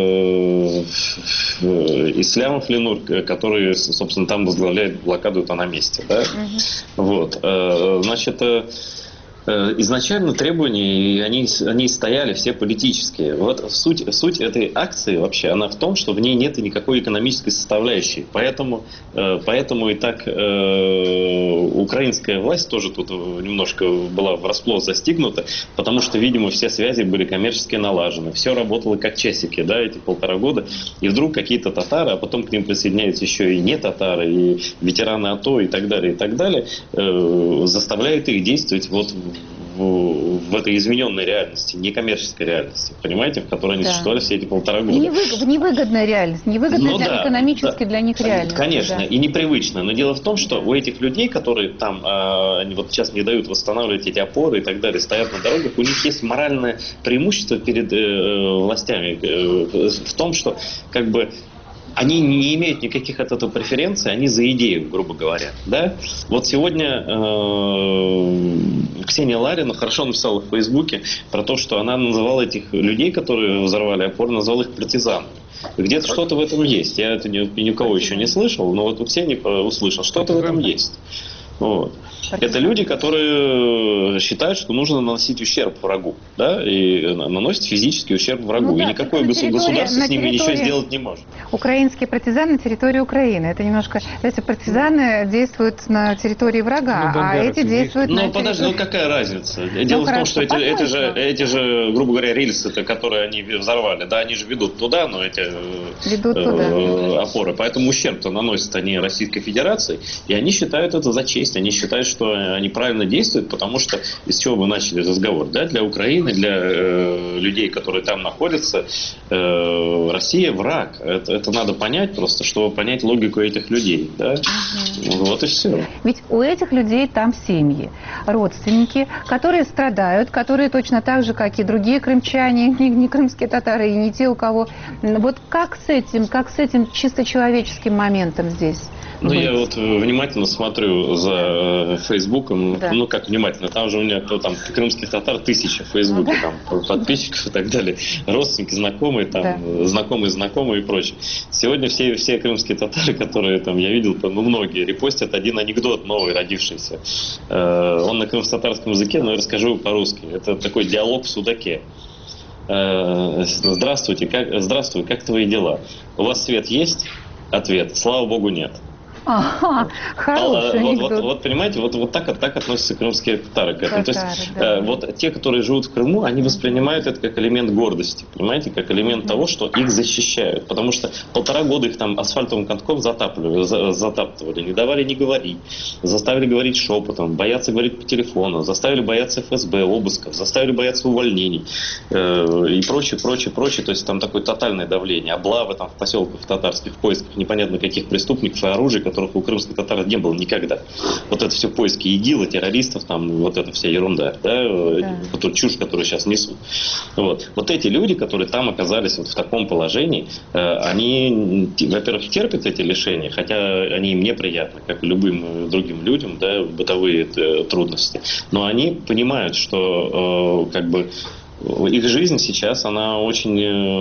Ислямов Ленур, который, собственно, там возглавляет блокаду на месте, да, uh-huh. вот, значит, изначально требования, они, они стояли все политические. Вот суть, суть этой акции вообще, она в том, что в ней нет никакой экономической составляющей. Поэтому, поэтому и так э, украинская власть тоже тут немножко была врасплох застигнута, потому что, видимо, все связи были коммерчески налажены. Все работало как часики, да, эти полтора года. И вдруг какие-то татары, а потом к ним присоединяются еще и не татары, и ветераны АТО и так далее, и так далее, э, заставляют их действовать вот в, в этой измененной реальности, некоммерческой реальности, понимаете, в которой они Да. существовали все эти полтора года. Невыг- невыгодная реальность, невыгодная Ну для, да, экономически да. для них реальность. Конечно, да. и непривычно. Но дело в том, что у этих людей, которые там э, они вот сейчас не дают восстанавливать эти опоры и так далее, стоят на дорогах, у них есть моральное преимущество перед э, властями э, в том, что как бы они не имеют никаких от этого преференций, они за идею, грубо говоря. Да? Вот сегодня э, Ксения Ларина хорошо написала в Фейсбуке про то, что она называла этих людей, которые взорвали опору, назвала их партизанами. Где-то что-то в этом есть. Я это ни, ни у кого еще не слышал, но вот у Ксении услышал, что-то в этом есть. Вот. Это люди, которые считают, что нужно наносить ущерб врагу, да, и наносят физический ущерб врагу, Ну да, и никакое на госу- территории- государство на с ними ничего территории- сделать не может. Украинские партизаны на территории Украины. Это немножко... Эти партизаны действуют на территории врага, Ну, а эти действуют на Ну, подожди, ну территории... какая разница? Дело в хорошо, том, что эти, посмотрим. эти, же, эти же, грубо говоря, рельсы, которые они взорвали, да, они же ведут туда, но эти Ведут э, туда. опоры. Поэтому ущерб-то наносят они Российской Федерации, и они считают это за честь. Они считают, что они правильно действуют, потому что, из чего вы начали разговор, да, для Украины, для э, людей, которые там находятся, э, Россия враг. Это, это надо понять просто, чтобы понять логику этих людей. Да? Вот и все. Ведь у этих людей там семьи, родственники, которые страдают, которые точно так же, как и другие крымчане, не, не крымские татары и не те, у кого... Вот как с этим, как с этим чисто человеческим моментом здесь? Ну, быть? я вот э, внимательно смотрю за э, Фейсбуком, Да. ну, как внимательно, там же у меня то, там крымских татар тысяча в Фейсбуке, Ну, там, подписчиков и так далее, родственники, знакомые, там, Да. э, знакомые, знакомые и прочее. Сегодня все, все крымские татары, которые там, я видел, ну, многие репостят один анекдот новый, родившийся. Э, он на крымско-татарском языке, но я расскажу его по-русски. Это такой диалог в судаке. Э, Здравствуйте, как, здравствуй, как твои дела? У вас свет есть? Ответ: слава богу, нет. Ага, хороший А, вот, анекдот. вот, вот понимаете, вот, вот так, так относятся крымские татары к этому. То есть, Татары, да. э, вот те, которые живут в Крыму, они воспринимают это как элемент гордости, понимаете, как элемент того, что их защищают. Потому что полтора года их там асфальтовым катком затапливали, за- затаптывали, не давали ни говорить, заставили говорить шепотом, бояться говорить по телефону, заставили бояться эф эс бэ, обысков, заставили бояться увольнений э, и прочее, прочее, прочее. То есть там такое тотальное давление, облавы там в поселках татарских, в поисках непонятно каких преступников и оружия, которых у крымских татар не было никогда. Вот это все поиски ИГИЛа, террористов, там, вот эта вся ерунда, да, да. чушь, которую сейчас несут. Вот. Вот эти люди, которые там оказались вот в таком положении, они, во-первых, терпят эти лишения, хотя они им неприятны, как и любым другим людям, да, бытовые трудности. Но они понимают, что как бы их жизнь сейчас, она очень,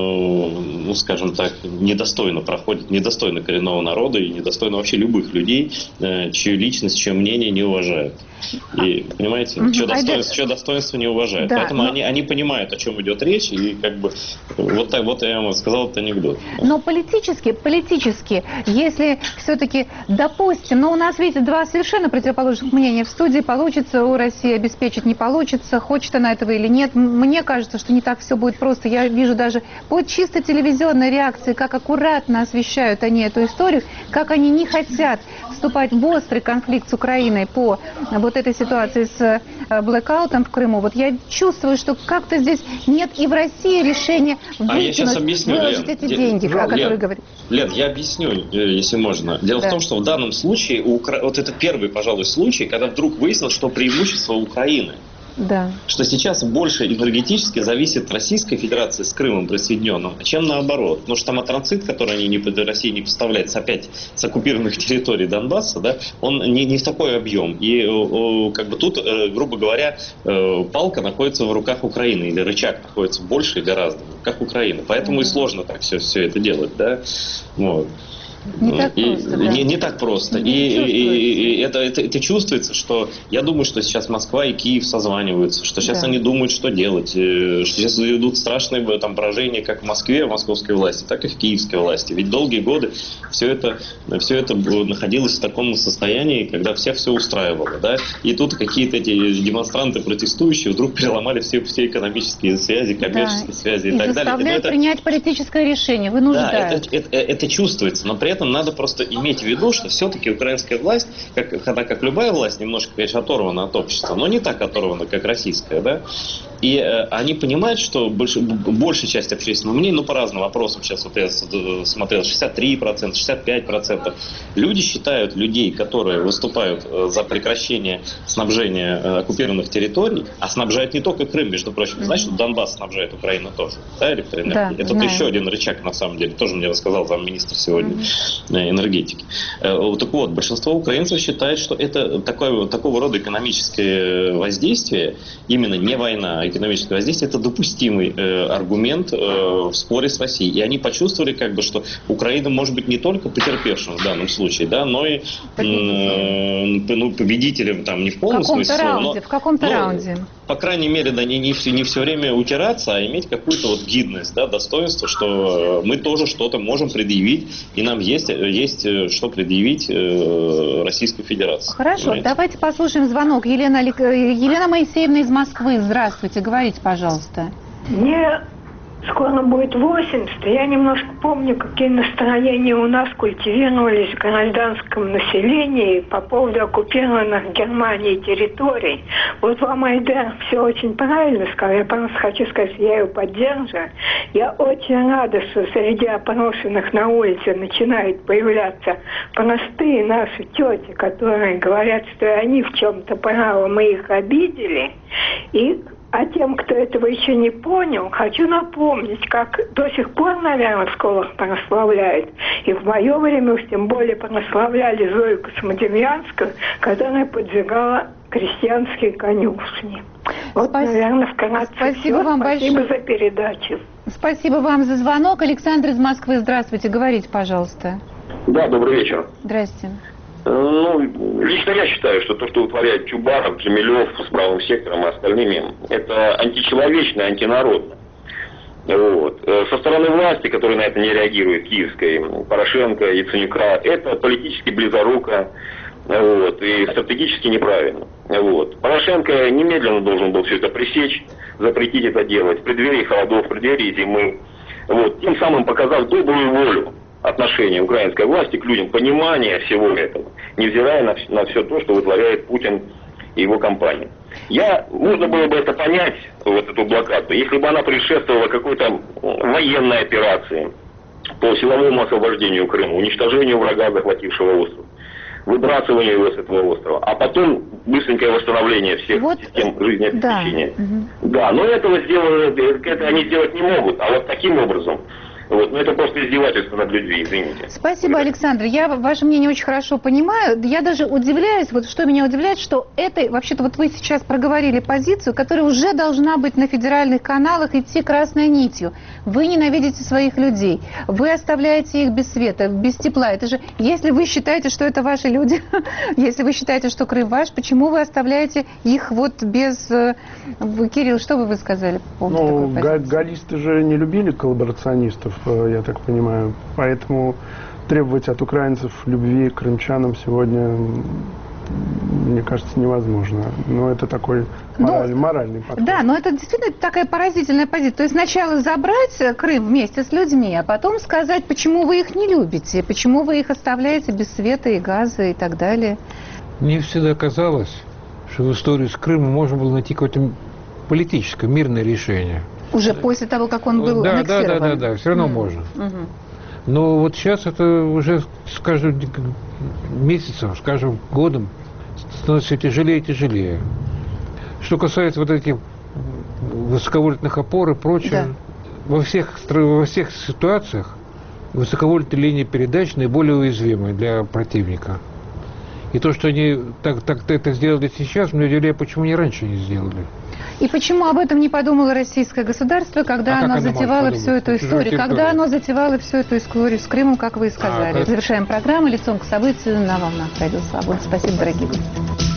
ну, скажем так, недостойно проходит, недостойно коренного народа и недостойно вообще любых людей, чью личность, чье мнение не уважают. И, понимаете, Мгм. чье А достоинство, это- чье достоинство не уважают. Да, Поэтому но- они, они понимают, о чем идет речь, и как бы вот так вот я вам сказал этот анекдот. Но политически, политически, если все-таки, допустим, но у нас, видите, два совершенно противоположных мнения в студии, получится у России обеспечить, не получится, хочет она этого или нет. М- Мне кажется, что не так все будет просто. Я вижу даже по чисто телевизионной реакции, как аккуратно освещают они эту историю, как они не хотят вступать в острый конфликт с Украиной по вот этой ситуации с э, блэкаутом в Крыму. Вот я чувствую, что как-то здесь нет и в России решения А я сейчас выкинуть, объясню, выложить Лен. эти Де- деньги, о Лен, которых говорит. Лен, я объясню, э, если можно. Дело Да. в том, что в данном случае, у Укра... вот это первый, пожалуй, случай, когда вдруг выяснилось, что преимущество Украины. Да. Что сейчас больше энергетически зависит Российская Федерация с Крымом присоединенным, чем наоборот. Потому что там транзит, который они не, России не поставляет, опять с оккупированных территорий Донбасса, да, он не, не в такой объем. И о, как бы тут, э, грубо говоря, э, палка находится в руках Украины, или рычаг находится больше и гораздо в руках Украины. Поэтому mm-hmm. и сложно так все, все это делать. Да? Вот. Не так и, просто, да. не, не так просто. Не и и, и это, это, это чувствуется, что я думаю, что сейчас Москва и Киев созваниваются, что сейчас Да. они думают, что делать, э, что сейчас идут страшные там поражения как в Москве, в московской власти, так и в киевской власти. Ведь долгие годы все это, все это находилось в таком состоянии, когда всех все устраивало. Да? И тут какие-то эти демонстранты, протестующие, вдруг переломали все, все экономические связи, коммерческие Да. связи и, И так далее. Но заставляют это, принять политическое решение, да, вынуждают. это, это, это чувствуется, но при этом этом надо просто иметь в виду, что все-таки украинская власть, как, она, как любая власть, немножко, конечно, оторвана от общества, но не так оторвана, как российская, да. И э, они понимают, что больш, большая часть общественного мнения, ну, по разным вопросам, сейчас вот я смотрел, шестьдесят три процента, шестьдесят пять процентов, люди считают людей, которые выступают э, за прекращение снабжения э, оккупированных территорий, а снабжают не только Крым, между прочим, значит, что Донбасс снабжает Украину тоже, да, электроэнергией. Да, это знаю. Еще один рычаг, на самом деле, тоже мне рассказал замминистра сегодня mm-hmm. энергетики. Э, так вот, большинство украинцев считает, что это такое, такого рода экономическое воздействие, именно не война, а экономическое воздействие, это допустимый э, аргумент э, в споре с Россией. И они почувствовали, как бы, что Украина может быть не только потерпевшим в данном случае, да, но и э, ну, победителем там не в полном в смысле. Раунде, но, в каком-то но, раунде. По крайней мере, да, не, не, все, не все время утираться, а иметь какую-то вот гидность, да, достоинство, что мы тоже что-то можем предъявить, и нам есть, есть что предъявить э, Российской Федерации. Хорошо, понимаете? Давайте послушаем звонок. Елена, Елена Моисеевна из Москвы. Здравствуйте, говорите, пожалуйста. Мне скоро будет восемьдесят, я немножко помню, какие настроения у нас культивировались в гражданском населении по поводу оккупированных Германией территорий. Вот вам Айдар все очень правильно сказал, я просто хочу сказать, я его поддерживаю. Я очень рада, что среди опрошенных на улице начинают появляться простые наши тети, которые говорят, что они в чем-то правы, мы их обидели. И А тем, кто этого еще не понял, хочу напомнить, как до сих пор, наверное, в школах прославляют. И в мое время уж тем более прославляли Зою Космодемьянскую, которая поджигала крестьянские конюшни. Вот, Спасибо. наверное, вкратце Спасибо все. вам Спасибо большое. за передачу. Спасибо вам за звонок. Александр из Москвы, здравствуйте. Говорите, пожалуйста. Да, добрый вечер. Здрасте. Ну, лично я считаю, что то, что вытворяет Чубаров, Джемилев с правым сектором и остальными, это античеловечно, антинародно. Вот. Со стороны власти, которая на это не реагирует, киевской, Порошенко, Яценюка, это политически близоруко, вот, и стратегически неправильно. Вот. Порошенко немедленно должен был все это пресечь, запретить это делать в преддверии холодов, в преддверии зимы. Вот. Тем самым показав добрую волю отношения украинской власти к людям, понимание всего этого, невзирая на, на все то, что вытворяет Путин и его компания. Я, можно было бы это понять, вот эту блокаду, если бы она предшествовала какой-то военной операции по силовому освобождению Крыма, уничтожению врага, захватившего остров, выбрасыванию его с этого острова, а потом быстренькое восстановление всех вот, систем жизнеобеспечения. Да. Угу. Да, но этого сделать, это они сделать не могут, а вот таким образом. Вот, но это просто издевательство над людьми, извините. Спасибо, Александр. Я ваше мнение очень хорошо понимаю. Я даже удивляюсь, вот что меня удивляет, что это, вообще-то вот вы сейчас проговорили позицию, которая уже должна быть на федеральных каналах идти красной нитью. Вы ненавидите своих людей, вы оставляете их без света, без тепла. Это же, если вы считаете, что это ваши люди, если вы считаете, что Крым ваш, почему вы оставляете их вот без... Кирилл, что бы вы сказали по поводу ну, такой позиции? Галлисты же не любили коллаборационистов, я так понимаю. Поэтому требовать от украинцев любви к крымчанам сегодня, мне кажется, невозможно. Но это такой мораль, ну, моральный подход. Да, но это действительно такая поразительная позиция. То есть сначала забрать Крым вместе с людьми, а потом сказать, почему вы их не любите, почему вы их оставляете без света и газа и так далее. Мне всегда казалось, что в истории с Крымом можно было найти какое-то политическое, мирное решение. Уже после того, как он был да, аннексирован? Да, да, да, да, все равно mm. можно. Mm-hmm. Но вот сейчас это уже с каждым месяцем, с каждым годом становится все тяжелее и тяжелее. Что касается вот этих высоковольтных опор и прочего, да. во, всех, во всех ситуациях высоковольтные линии передач наиболее уязвимы для противника. И то, что они так, так это сделали сейчас, мне удивляет, почему они раньше не сделали. И почему об этом не подумало российское государство, когда а оно затевало всю эту историю? Когда оно затевало всю эту историю с Крымом, как вы и сказали. А, Завершаем программу «Лицом к событию» на волнах Радио Свобода. Спасибо, дорогие гости.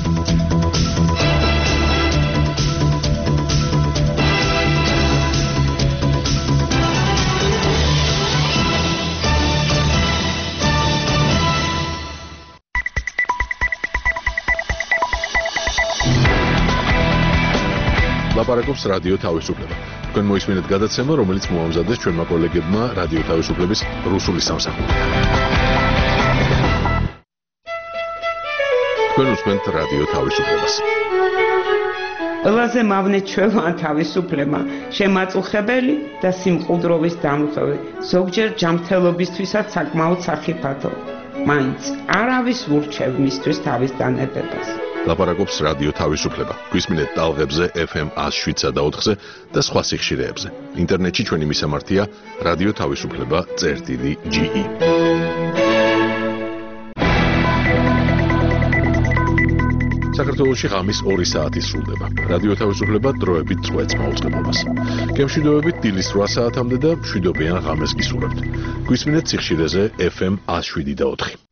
ლაპარაკობს რადიო თავისუფლება. თქვენ მოისმინეთ გადაცემა, რომელიც მოამზადეს ჩვენმა კოლეგებმა რადიო თავისუფლების რუსული სამსახური. ჩვენ უსმენთ რადიო თავისუფლებას. ყველაზე მავნეჩვევაა თავისუფლება, შემაწუხებელი და სიმყუდროვის დამხევი, ზოგჯერ ჯანმრთელობისთვისაც საკმაოდ სახიფათო. მაინც არავის ურჩევ მისთვის თავის დანებებას. ლაპარაკობს რადიო თავისუფლება. გვისმინეთ ტალღებზე ეფ ემ one oh seven და ოთხზე და სხვა სიხშირეებზე. ინტერნეტში ჩვენი მისამართია რადიო თავისუფლება წერტილი ჯი ი. საქართველოში ღამის ორი საათი სრულდება. რადიო თავისუფლება დროებით წვეთს მაუწყებლობას. გემშვიდობებით დილის რვა საათამდე და მშვიდობიან ღამეს გისურვებთ. გვისმინეთ სიხშირეზე ეფ ემ one oh seven და ოთხი.